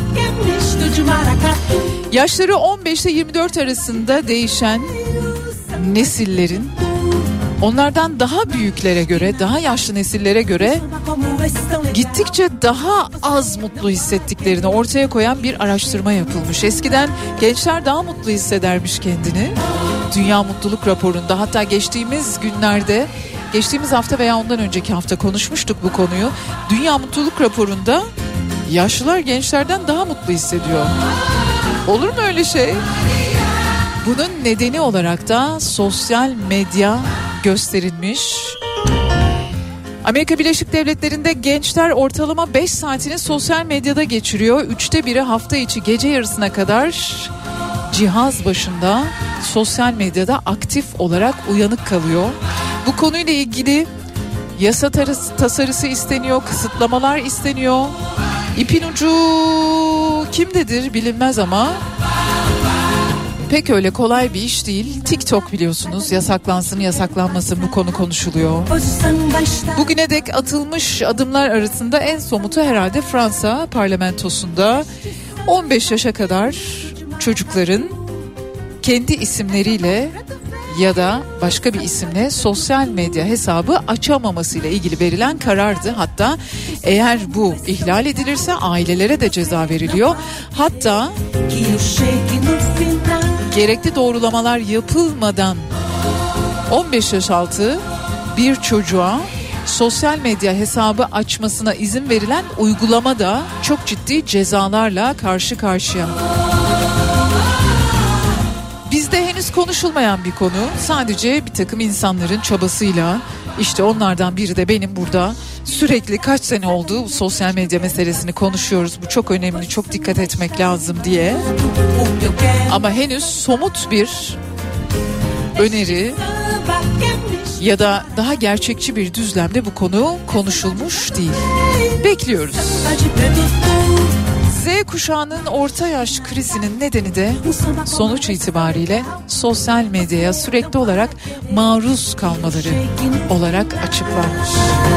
Yaşları 15 ile 24 arasında değişen nesillerin onlardan daha büyüklere göre, daha yaşlı nesillere göre gittikçe daha az mutlu hissettiklerini ortaya koyan bir araştırma yapılmış. Eskiden gençler daha mutlu hissedermiş kendini. Dünya Mutluluk Raporu'nda, hatta geçtiğimiz günlerde, geçtiğimiz hafta veya ondan önceki hafta konuşmuştuk bu konuyu. Dünya Mutluluk Raporu'nda yaşlılar gençlerden daha mutlu hissediyor. Olur mu öyle şey? Bunun nedeni olarak da sosyal medya gösterilmiş. Amerika Birleşik Devletleri'nde gençler ortalama 5 saatini sosyal medyada geçiriyor. 1/3 hafta içi gece yarısına kadar cihaz başında sosyal medyada aktif olarak uyanık kalıyor. Bu konuyla ilgili yasa tasarısı isteniyor, kısıtlamalar isteniyor. İpin ucu kimdedir bilinmez ama pek öyle kolay bir iş değil. TikTok biliyorsunuz, yasaklansın yasaklanmasın bu konu konuşuluyor. Bugüne dek atılmış adımlar arasında en somutu herhalde Fransa parlamentosunda 15 yaşa kadar çocukların kendi isimleriyle ya da başka bir isimle sosyal medya hesabı açamaması ile ilgili verilen karardı. Hatta eğer bu ihlal edilirse ailelere de ceza veriliyor. Hatta gerekli doğrulamalar yapılmadan 15 yaş altı bir çocuğa sosyal medya hesabı açmasına izin verilen uygulama da çok ciddi cezalarla karşı karşıya. Bizde henüz konuşulmayan bir konu. Sadece bir takım insanların çabasıyla, işte onlardan biri de benim burada sürekli kaç sene oldu bu sosyal medya meselesini konuşuyoruz. Bu çok önemli, çok dikkat etmek lazım diye. Ama henüz somut bir öneri ya da daha gerçekçi bir düzlemde bu konu konuşulmuş değil. Bekliyoruz. Z kuşağının orta yaş krizinin nedeni de sonuç itibariyle sosyal medyaya sürekli olarak maruz kalmaları olarak açıklanmış.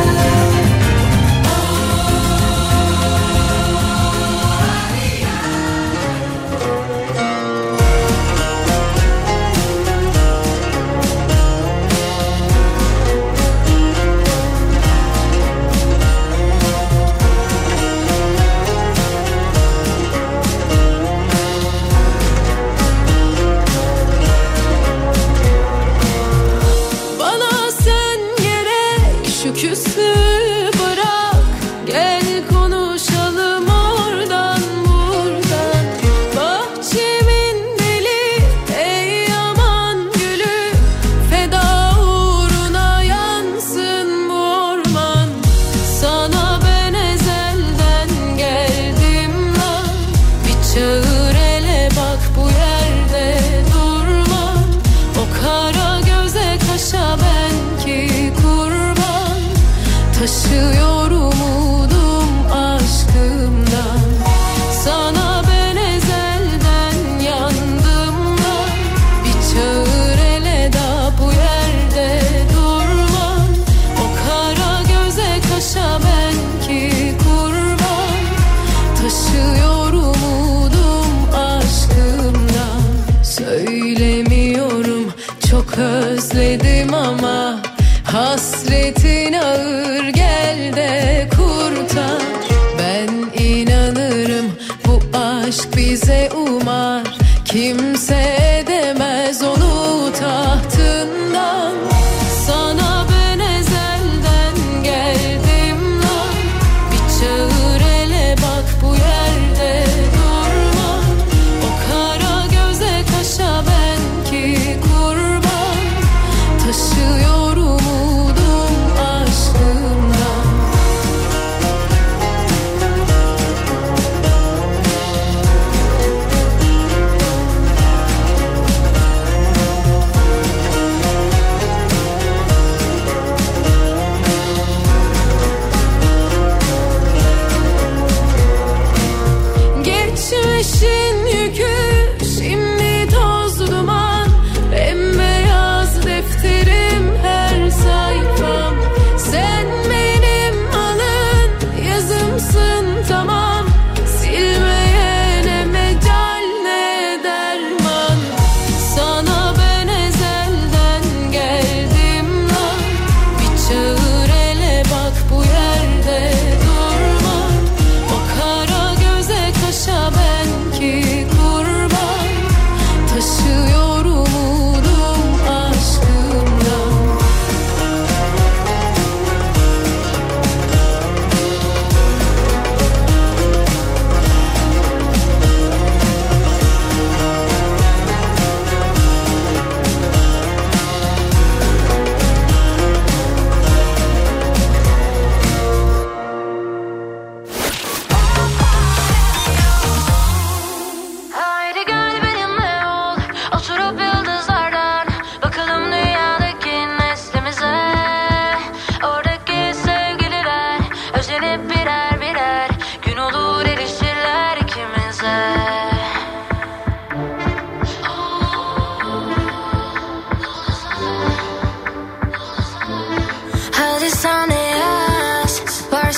Özledim ama hasretin ağır, gel de kurtar. Ben inanırım bu aşk bize umar, kimse edemez onu tahtından. Sana ben ezelden geldim lan, bir çağır ele bak bu yerde durma. O kara göze kaşa ben ki kurban, taşıyor umudum aşkımdan.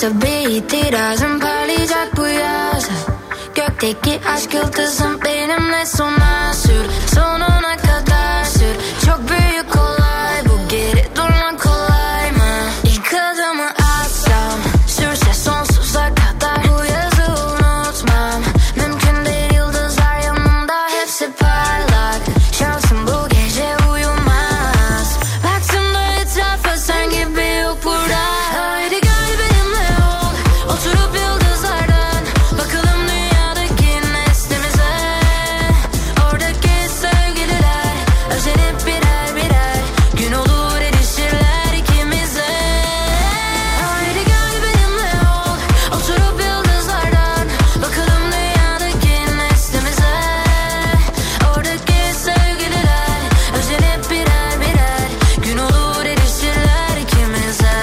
tabii itirazım parlayacak bu yaz. Gökteki aşk yıldızım benimle sona sür, sonuna kadar sür. Çok büyük olay bu, geri durmak kolay mı? İlk adımı atsam sürse sonsuza kadar, bu yazı unutmam. Mümkün değil, yıldızlar yanımda hepsi parlak. Şansım bu gece uyumaz. Baktım da etrafa, sen gibi yok burada. Haydi gel benimle ol, oturup yıldızlardan bakalım dünyadaki neslimize. Oradaki sevgililer özenip birer birer, gün olur erişirler ikimize. Haydi gel benimle ol, oturup yıldızlardan bakalım dünyadaki neslimize. Oradaki sevgililer özenip birer birer, gün olur erişirler ikimize.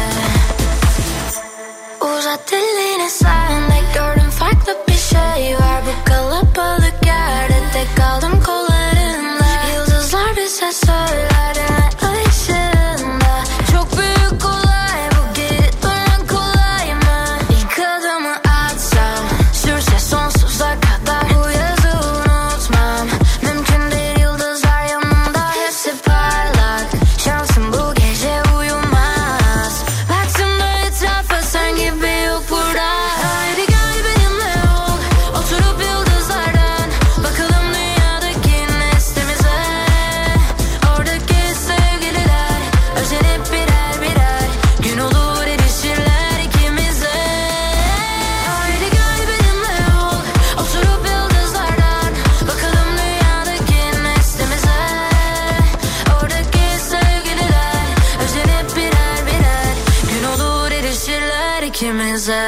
Uzat elini, sen de gördüm farklı bir şey var. Bu kalabalık yerde tek kaldım kollarında. Yıldızlar bize söyler ay ışığında. Çok büyük olay bu, geri durmak kolay mı? İlk adımı atsam sürse sonsuza kadar, bu yazı unutmam. Mümkün değil, yıldızlar yanımda hepsi parlak. Şansım bu gece uyumaz. Baktım da etrafa, sen gibi yok burada. Haydi gel benimle ol, oturup yıldızlardan bakalım dünyadaki neslimize. Oradaki sevgililer özenip birer birer, gün olur erişirler ikimize. Haydi gel benimle ol, oturup yıldızlardan bakalım dünyadaki neslimize. Oradaki sevgililer özenip birer birer, gün olur erişirler ikimize.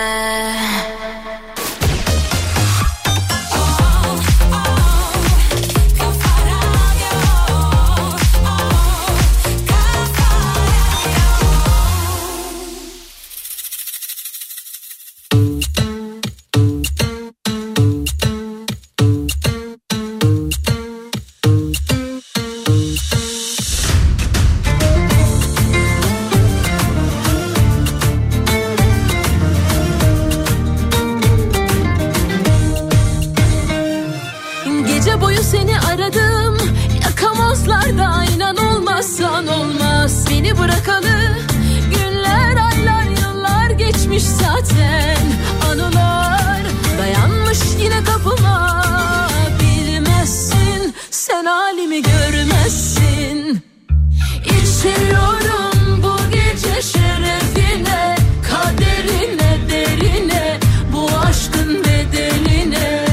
Gece boyu seni aradım, yakamazlar da inan olmazsan olmaz. Beni bırakalı günler, aylar, yıllar geçmiş zaten. Anılar dayanmış yine kapıma. Bilmezsin, sen halimi görmezsin. İçiyorum bu gece şerefine, kaderine, derine, bu aşkın bedeline.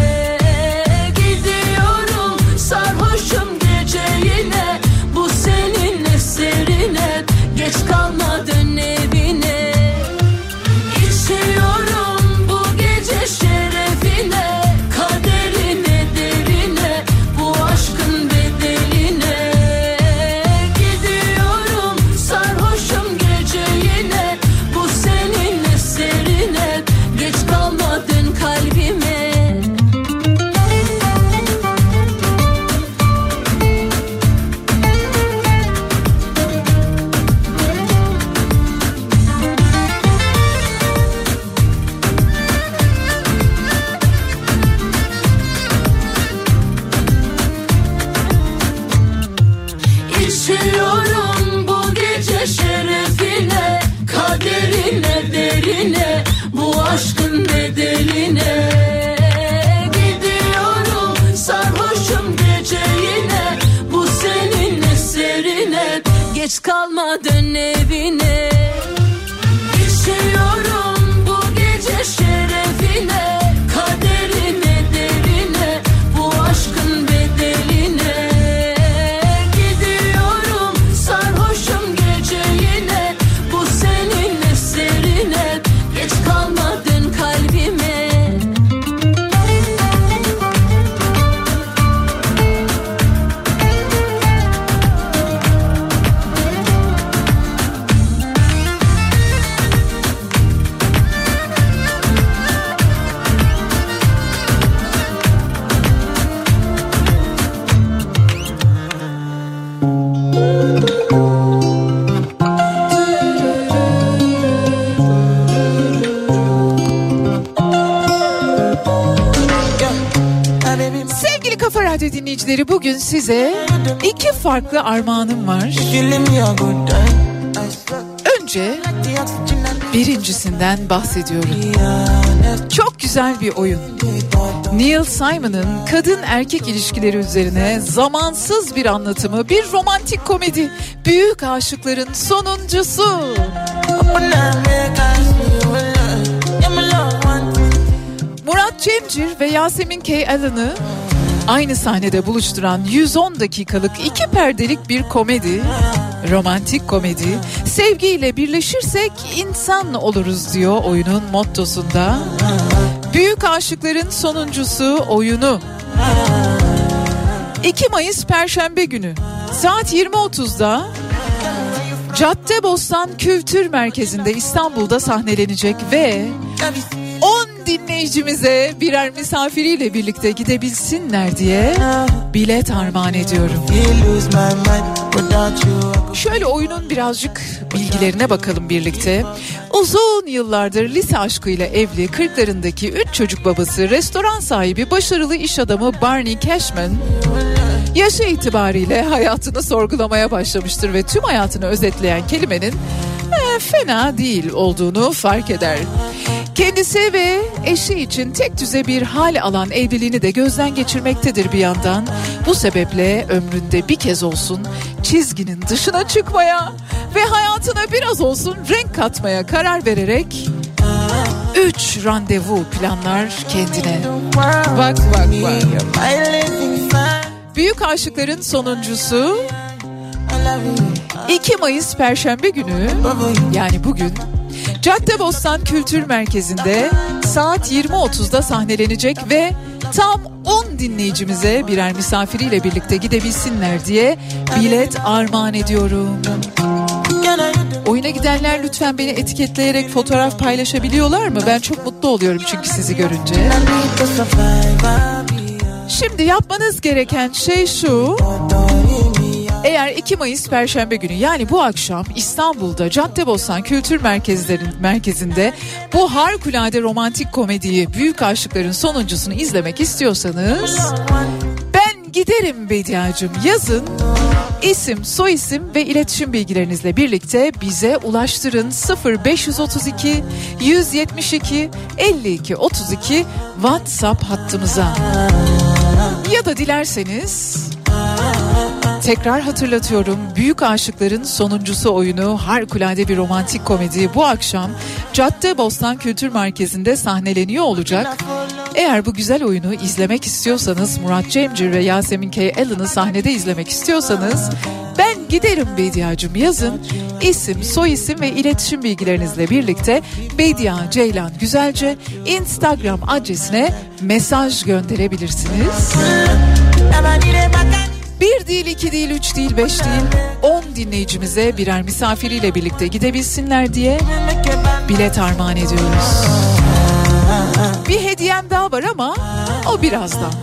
Sarhoşum gece yine, bu senin eserine. Geç kalma, dön evine. İçiyorum bu gece şerefine, kaderine, derine, bu aşkın bedeline. Gidiyorum sarhoşum gece yine, bu senin eserine. Geç kalma, dön kalbime. İçiyorum bu gece şerefine, kaderine, derine, bu aşkın bedeline. Gidiyorum sarhoşum gece yine, bu senin eserine. Geç kalma, dön evine. İçiyorum bu gece şerefine, kaderine, derine, bu aşkın bedeline. Sarhoşum gece yine, bu senin eserine. Geç kalma, dön kalbime. dinleyicileri, bugün size 2 farklı armağanım var. Önce birincisinden bahsediyorum. Çok güzel bir oyun. Neil Simon'ın kadın erkek ilişkileri üzerine zamansız bir anlatımı, bir romantik komedi. Büyük Aşıkların Sonuncusu. Murat Cemcir ve Yasemin K. Allen'ı aynı sahnede buluşturan 110 dakikalık 2 perdelik bir komedi, romantik komedi. Sevgiyle birleşirsek insan oluruz diyor oyunun mottosunda. Büyük Aşıkların Sonuncusu oyunu 2 Mayıs Perşembe günü saat 20.30'da Caddebostan Kültür Merkezi'nde İstanbul'da sahnelenecek ve 10 dinleyicimize birer misafiriyle birlikte gidebilsinler diye bilet armağan ediyorum. Şöyle oyunun birazcık bilgilerine bakalım birlikte. Uzun yıllardır lise aşkıyla evli, 40'larındaki 3 çocuk babası, restoran sahibi, başarılı iş adamı Barney Cashman yaşı itibariyle hayatını sorgulamaya başlamıştır ve tüm hayatını özetleyen kelimenin fena değil olduğunu fark eder. Kendisi ve eşi için tek düze bir hal alan evliliğini de gözden geçirmektedir bir yandan. Bu sebeple ömründe bir kez olsun çizginin dışına çıkmaya ve hayatına biraz olsun renk katmaya karar vererek 3 randevu planlar kendine. Bak. Büyük Aşıkların Sonuncusu 2 Mayıs Perşembe günü, yani bugün, Caddebostan Kültür Merkezi'nde saat 20.30'da sahnelenecek ve tam 10 dinleyicimize birer misafiriyle birlikte gidebilsinler diye bilet armağan ediyorum. Oyuna gidenler lütfen beni etiketleyerek fotoğraf paylaşabiliyorlar mı? Ben çok mutlu oluyorum çünkü sizi görünce. Şimdi yapmanız gereken şey şu: eğer 2 Mayıs Perşembe günü, yani bu akşam İstanbul'da Caddebostan Kültür Merkezi'nde bu harikulade romantik komediyi, Büyük Aşıkların Sonuncusunu izlemek istiyorsanız "Ben giderim Bediacığım" yazın. İsim, soyisim ve iletişim bilgilerinizle birlikte bize ulaştırın. 0532 172 52 32 WhatsApp hattımıza. Ya da dilerseniz, tekrar hatırlatıyorum, Büyük Aşıkların Sonuncusu oyunu harikulade bir romantik komedi bu akşam Caddebostan Kültür Merkezi'nde sahneleniyor olacak. Eğer bu güzel oyunu izlemek istiyorsanız, Murat Cemcir ve Yasemin K. Allen'ı sahnede izlemek istiyorsanız "Ben giderim Bediacığım" yazın. İsim, soyisim ve iletişim bilgilerinizle birlikte Bedia Ceylan Güzelce Instagram adresine mesaj gönderebilirsiniz. 1 değil, 2 değil, 3 değil, 5 değil, 10 dinleyicimize birer misafiriyle birlikte gidebilsinler diye bilet armağan ediyoruz. Bir hediyem daha var ama o birazdan.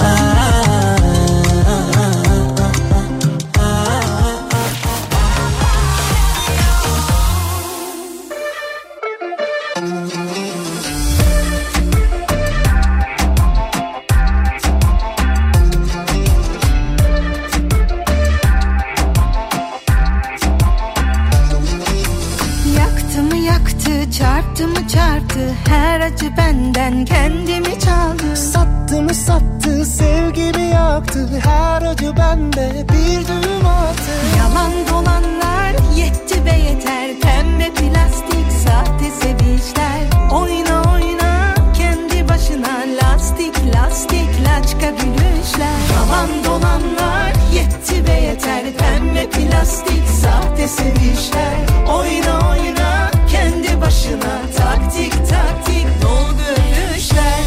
Çarptı her acı benden, kendimi çaldı. Sattı sevgimi yaktı, her acı bende bir düğüm attı. Yalan dolanlar yetti be yeter, pembe plastik sahte sevişler. Oyna kendi başına, lastik laçka gülüşler. Yalan dolanlar yetti be yeter, pembe plastik sahte sevişler. Oyna kendi başına, taktik dolu gülüşler.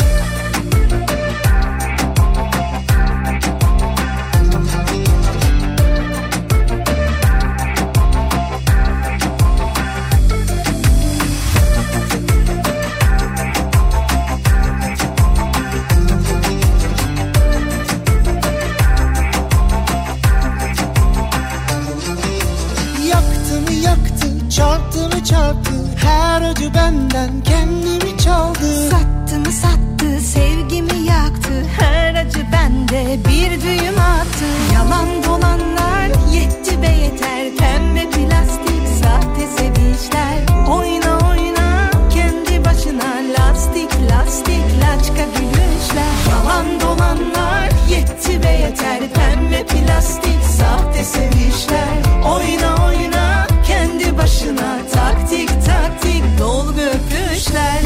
Çarptı her acı benden, kendimi çaldı. Sattı sevgimi yaktı. Her acı bende bir düğüm attı. Yalan dolanlar yetti be yeter. Pembe plastik sahte sevinçler. Oyna oyna kendi başına, lastik lastik laçka gülüşler. Yalan dolanlar yetti be yeter. Pembe plastik sahte sevinçler. Oyna oyna kendi başına, taktik taktik dolgu öpüşler.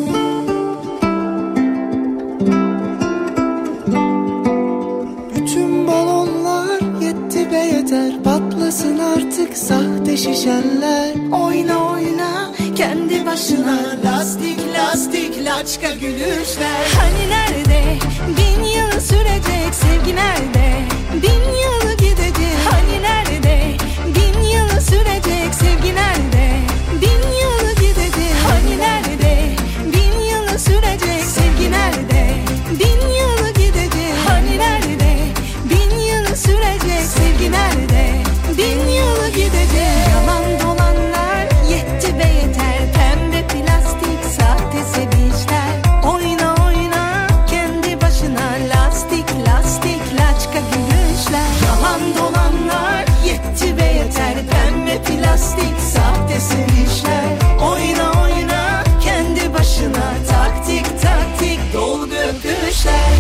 Bütün balonlar yetti be yeter. Patlasın artık sahte şişeler. Oyna oyna kendi başına, lastik lastik laçka gülüşler. Hani nerede 1000 yıl sürecek sevgi, nerede 1000 yıl gidecek. Hani nerede 1000 yıl sürecek sevgi, nerede 1000 yıl gidecek. Hani nerede 1000 yıl sürecek sevgi, nerede 1000 yıl gidecek. Hani nerede 1000 yıl sürecek sevgi, nerede 1000 yıl gidecek. Yalan dolanlar yetti be yeter. Pembe plastik sahte sevinçler. Oyna oyna kendi başına, lastik lastik laçka gülüşler. Yalan dolanlar yetti be yeter. Pembe plastik sahte sevinçler. Oyna oyna kendi başına, taktik taktik dolgu öpüşler.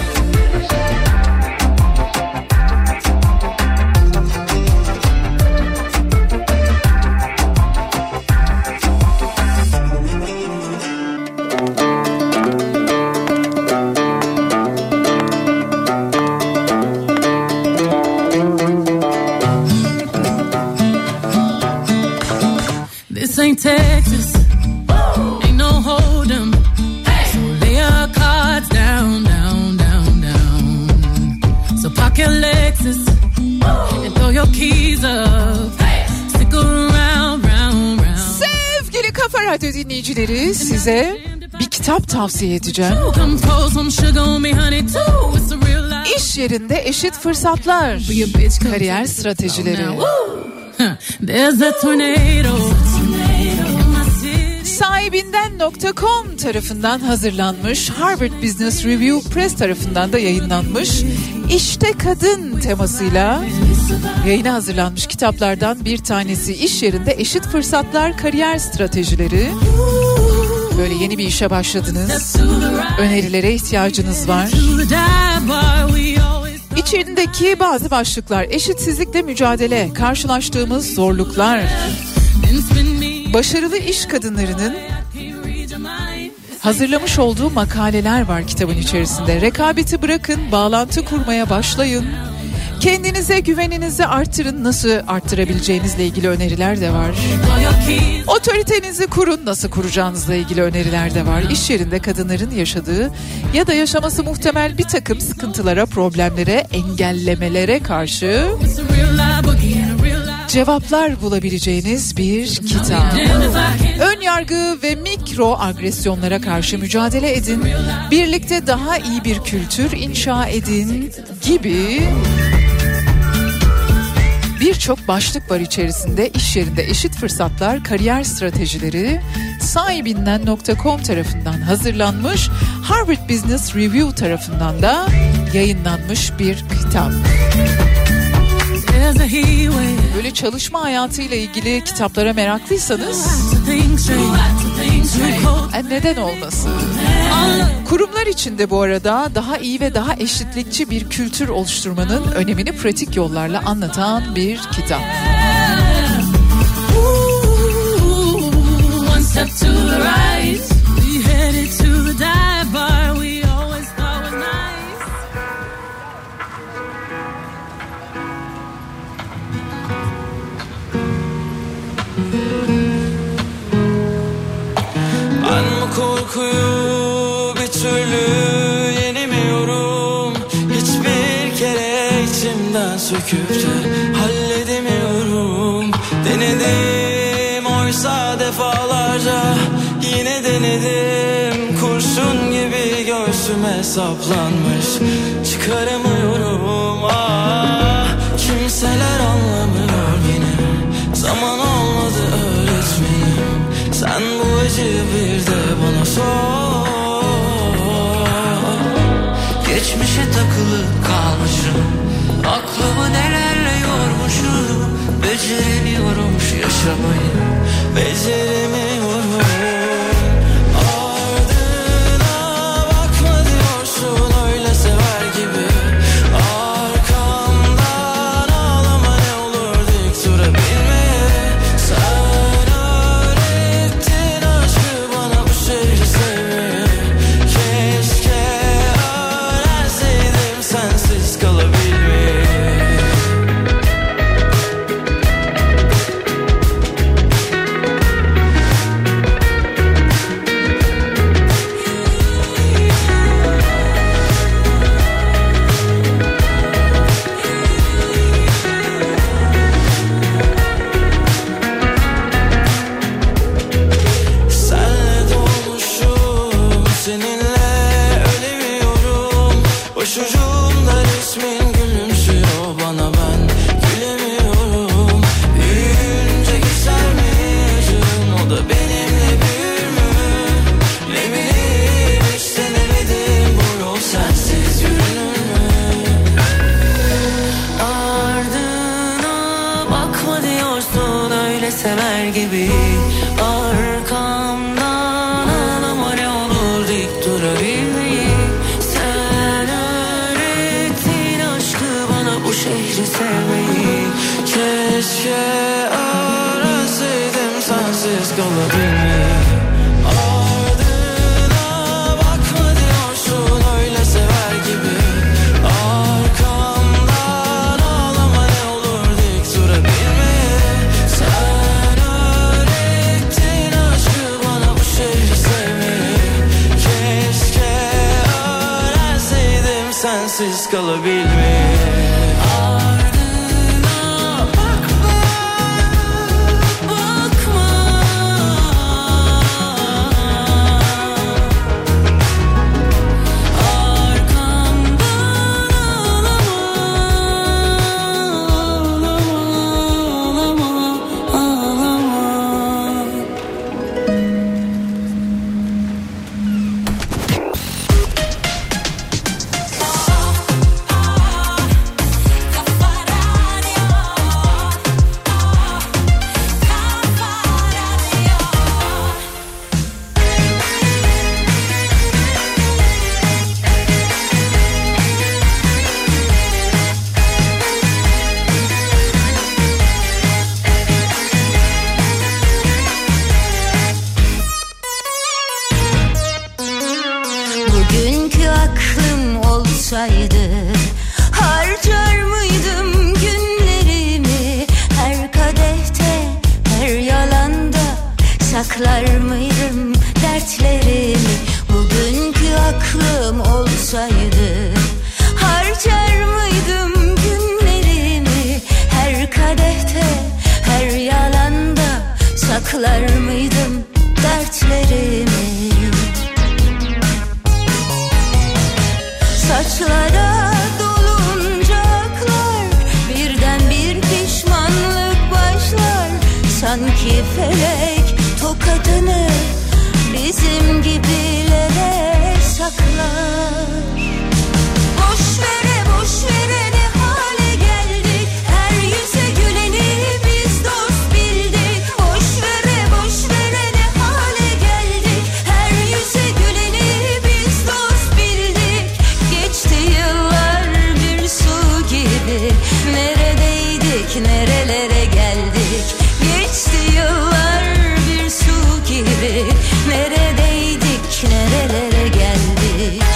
This ain't Texas, ain't no hold 'em. So lay your cards down, down, down, down. So park your Lexus and throw your keys up. Stick around, round, round. Sevgili Kafa Radyo dinleyicileri, size bir kitap tavsiye edeceğim. İş yerinde eşit fırsatlar, kariyer stratejileri. Sahibinden.com tarafından hazırlanmış, Harvard Business Review Press tarafından da yayınlanmış, İşte Kadın temasıyla yayına hazırlanmış kitaplardan bir tanesi. İş yerinde eşit fırsatlar, kariyer stratejileri. Böyle yeni bir işe başladınız, önerilere ihtiyacınız var. İçindeki bazı başlıklar: eşitsizlikle mücadele, karşılaştığımız zorluklar. Başarılı iş kadınlarının hazırlamış olduğu makaleler var kitabın içerisinde. Rekabeti bırakın, bağlantı kurmaya başlayın. Kendinize güveninizi artırın, nasıl arttırabileceğinizle ilgili öneriler de var. Otoritenizi kurun, nasıl kuracağınızla ilgili öneriler de var. İş yerinde kadınların yaşadığı ya da yaşaması muhtemel bir takım sıkıntılara, problemlere, engellemelere karşı cevaplar bulabileceğiniz bir kitap. Ön yargı ve mikro agresyonlara karşı mücadele edin. Birlikte daha iyi bir kültür inşa edin gibi birçok başlık var içerisinde. İş yerinde eşit fırsatlar, kariyer stratejileri, sahibinden.com tarafından hazırlanmış, Harvard Business Review tarafından da yayınlanmış bir kitap. Böyle çalışma hayatıyla ilgili kitaplara meraklıysanız neden olmasın? Kurumlar içinde bu arada daha iyi ve daha eşitlikçi bir kültür oluşturmanın önemini pratik yollarla anlatan bir kitap. Ben bu korkuyu bir türlü yenemiyorum. Hiçbir kere içimden söküp de halledemiyorum. Denedim oysa defalarca, yine denedim. Kurşun gibi göğsüme saplanmış, çıkaramıyorum. Kimseler anlamıyor beni. Zaman olmadı öğretmenim. Sen bu acıyı bir de bana sor. takılıp kalmışım. Aklımı nelerle yormuşum. Beceremiyorum şu yaşamayı, beceremiyorum. Ardına bakma diyorsun öyle sever gibi. Arkamdan ağlama ne olur dik durabilmeye. Sen öğrettin aşkı bana bu şehri sevmeye. Keşke öğrenseydim sensiz kalabilmeyi. Başucumda resmin gülümsüyor bana, ben gülemiyorum. Büyüyünce geçer mi acım, o da benimle büyür mü? Ne bileyim hiç denemedim, bu yol sensiz yürünür mü? Ardına bakma diyorsun öyle sever gibi. Arkamdan ağlama ne olur dik durabilmeyi. Bu şehri sevmeyi. Keşke öğrenseydim sensiz kalabilmeyi. Ardına bakma diyorsun öyle sever gibi. Arkamdan ağlama ne olur dik durabilmeye. Sen öğrettin aşkı bana bu şehri sevmeyi. Keşke öğrenseydim sensiz kalabilmeyi. Bugünkü aklım olsaydı harcar mıydım günlerimi? Her kadehte, her yalanda saklar mıydım dertlerimi? Bugünkü aklım olsaydı harcar mıydım günlerimi? Her kadehte, her yalanda saklar mıydım dertlerimi? Saçlara doluncaklar, birden bir pişmanlık başlar. Sanki felek tokadını bizim gibilere saklar. Boş vere ne hale geldik, her yüze güleni biz dost bildik. Boş vere ne hale geldik, her yüze güleni biz dost bildik. Geçti yıllar bir su gibi, neredeydik nerelere geldik. Geçti yıllar bir su gibi, neredeydik nerelere geldik.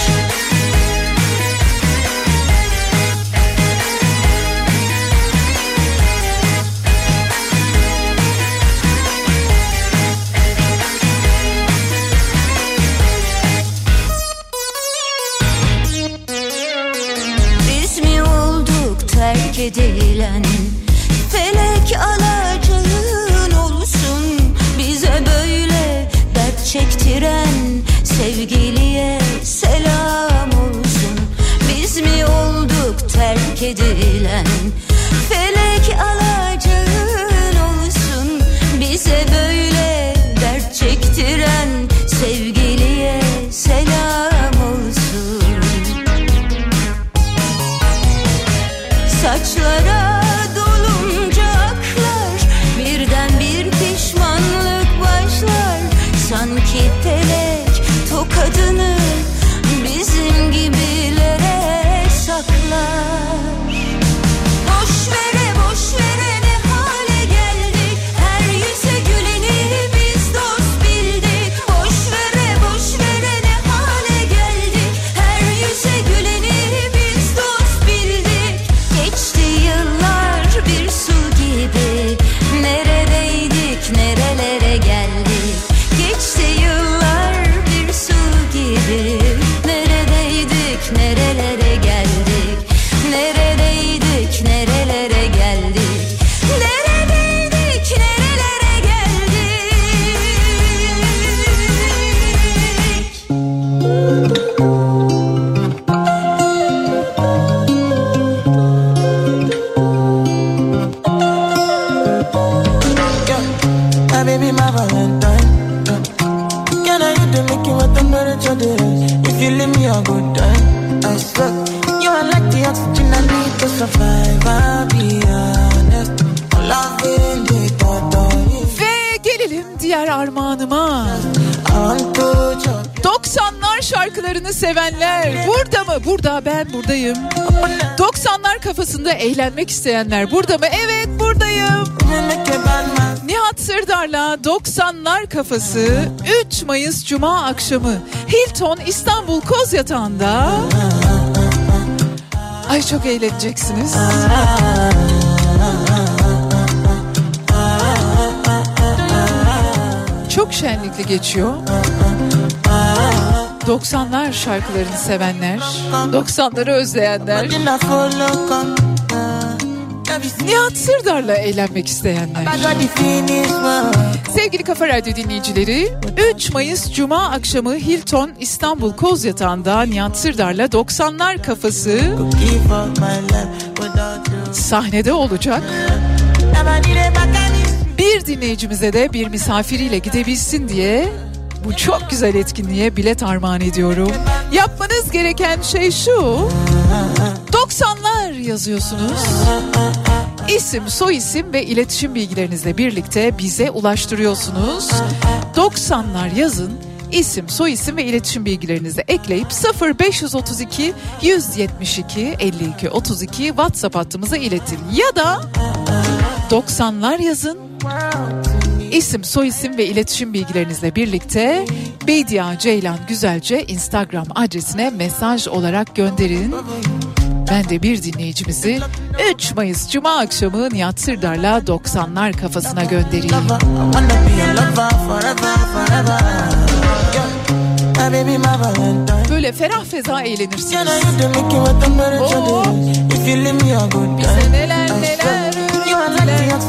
Biz mi olduk terk edilen, felek alacağın olsun. Bize böyle dert çektiren sevgiliye selam olsun. Biz mi olduk terk edilen, felek alacağın olsun. Bize böyle dert çektiren sevgiliye selam olsun. giving me a good time, I swear. You are like the oxygen I need to survive, I'll be honest. Loving the thought of you. Ve gelelim diğer armağanıma. 90'lar şarkılarını sevenler burada mı? Burada, ben buradayım. 90'lar kafasında eğlenmek isteyenler burada mı? Evet, buradayım. Nihat Sırdar'la 90'lar kafası 3 Mayıs Cuma akşamı Hilton İstanbul Kozyatağı'nda. Ay çok eğleneceksiniz. Çok şenlikli geçiyor. 90'lar şarkılarını sevenler, 90'ları özleyenler, Nihat Sırdar'la eğlenmek isteyenler. Sevgili Kafa Radyo dinleyicileri, 3 Mayıs Cuma akşamı Hilton İstanbul Kozyatağı'nda Nihat Sırdar'la 90'lar kafası sahnede olacak. Bir dinleyicimize de bir misafiriyle gidebilsin diye bu çok güzel etkinliğe bilet armağan ediyorum. Yapmanız gereken şey şu: 90'lar yazıyorsunuz. İsim, soyisim ve iletişim bilgilerinizle birlikte bize ulaştırıyorsunuz. 90'lar yazın. İsim, soyisim ve iletişim bilgilerinizi ekleyip 0532 172 52 32 WhatsApp hattımıza iletin. Ya da 90'lar yazın. İsim, soyisim ve iletişim bilgilerinizle birlikte Bedia Ceylan Güzelce Instagram adresine mesaj olarak gönderin. Ben de bir dinleyicimizi 3 Mayıs Cuma akşamı Nihat Sırdar'la 90'lar kafasına göndereyim. Böyle ferah feza eğlenirsiniz. Oh, bize neler neler öğrettiler.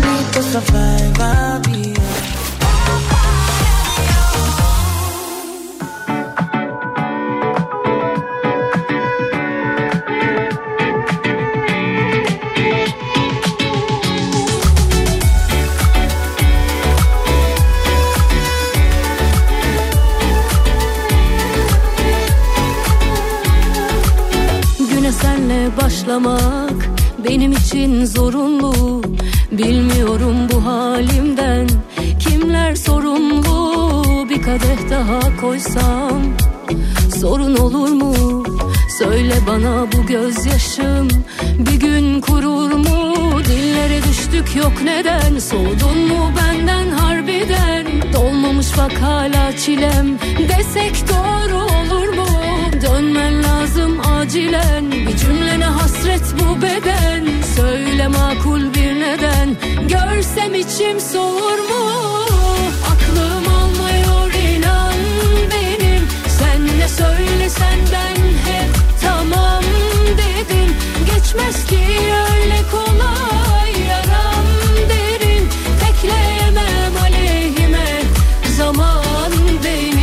Senle başlamak benim için zorunlu. Bilmiyorum bu halimden kimler sorumlu. Bir kadeh daha koysam sorun olur mu? Söyle bana, bu gözyaşım bir gün kurur mu? Dillere düştük yok neden? Soğudun mu benden harbiden? Dolmamış bak hala çilem, desek doğru olur mu? Dönmen lazım acilen, bir cümlene hasret bu beden. Söyle makul bir neden, görsem içim soğur mu? Aklım almıyor inan benim. Sen ne söylesen ben hep tamam dedim. Geçmez ki öyle kolay yaram derin. Tekleyemem aleyhime zaman benim.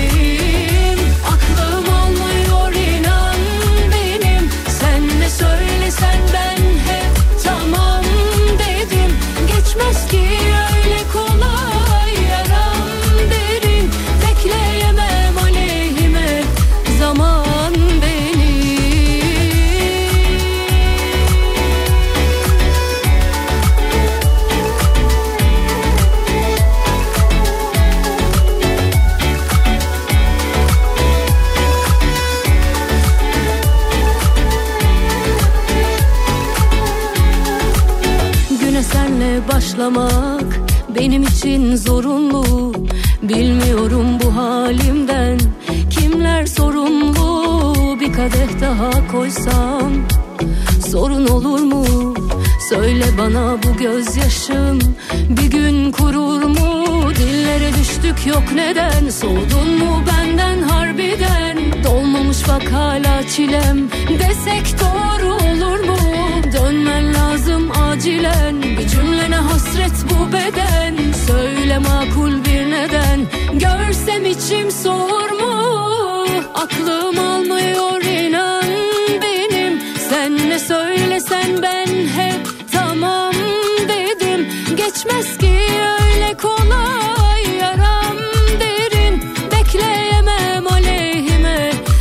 Aklım almıyor inan benim. Sen ne söylesen ben hep tamam dedim. Geçmez ki öyle kolay yaram derin. Tekleyemem aleyhime zaman benim. Güne senle başlamak benim için zorunlu. Bilmiyorum bu halimden kimler sorumlu. Bir kadeh daha koysam sorun olur mu? Söyle bana, bu gözyaşım bir gün kurur mu? Dillere düştük yok neden? Soğudun mu benden harbiden? Dolmamış bak hala çilem, desek doğru olur mu? Dönmen lazım acilen, bir cümlene hasret bu beden. Söyle makul bir neden, görsem içim soğur mu? Aklım almıyor inan benim. Sen ne söylesen ben hep tamam dedim. Geçmez ki öyle kolay yaram derin. Bekleyemem aleyhime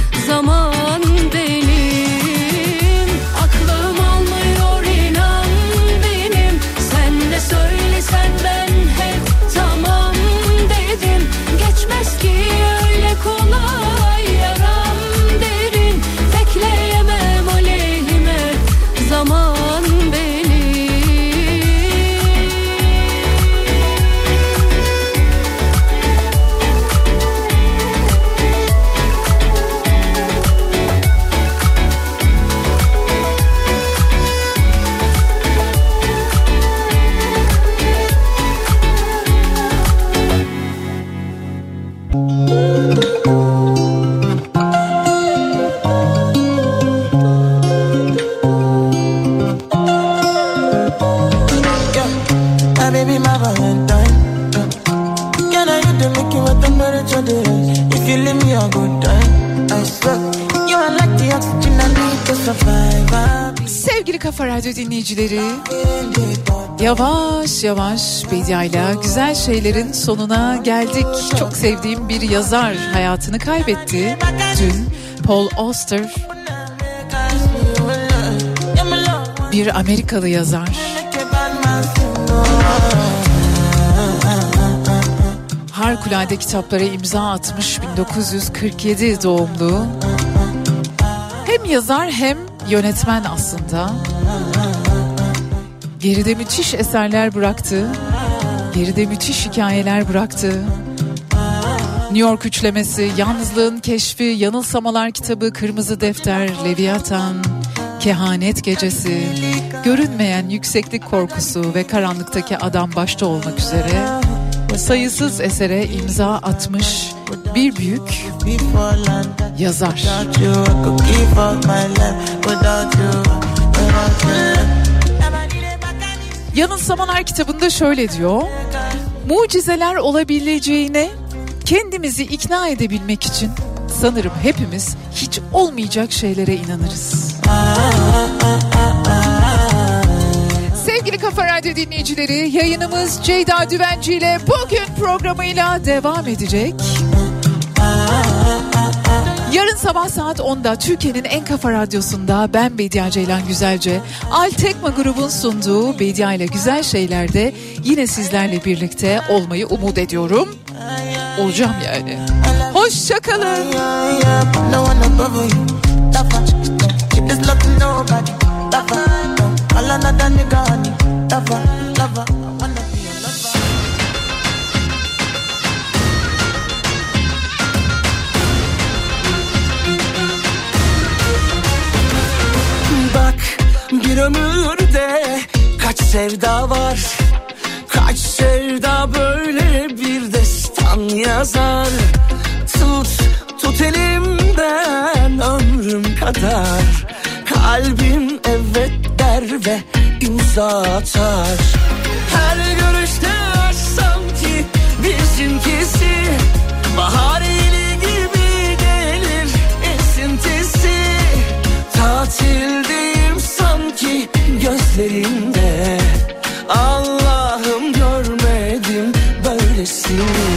my Valentine. Can I hit the make you what the temperature is? If you leave me a good time, I swear. You are like the oxygen I need to survive. Sevgili Kafa Radyo dinleyicileri, yavaş yavaş Bedia'yla güzel şeylerin sonuna geldik. Çok sevdiğim bir yazar hayatını kaybetti dün. Paul Auster, bir Amerikalı yazar. Harikulade kitaplara imza atmış, 1947 doğumlu. Hem yazar hem yönetmen aslında. Geride müthiş eserler bıraktı. Geride müthiş hikayeler bıraktı. New York üçlemesi, Yalnızlığın Keşfi, Yanılsamalar kitabı, Kırmızı Defter, Leviathan, Kehanet Gecesi, Görünmeyen Yükseklik Korkusu ve Karanlıktaki Adam başta olmak üzere sayısız esere imza atmış bir büyük yazar. Yanılsamalar kitabında şöyle diyor: mucizeler olabileceğine kendimizi ikna edebilmek için sanırım hepimiz hiç olmayacak şeylere inanırız. Sevgili Kafa Radyo dinleyicileri, yayınımız Ceyda Düvenci ile bugün programıyla devam edecek. Yarın sabah saat 10'da Türkiye'nin en kafa radyosunda ben Bediye Ceylan Güzelce, Altekma grubun sunduğu Bediye ile Güzel Şeyler'de yine sizlerle birlikte olmayı umut ediyorum. Olacağım yani. Hoşça kalın. Bak bir ömürde kaç sevda var, kaç sevda böyle bir destan yazar. Tut elimden ömrüm kadar, kalbim evet der ve imza atar. Her görüşte aşk sanki bizimkisi, bahar eli gibi gelir esintisi. Tatildeyim sanki gözlerinde, Allah'ım görmedim böylesini.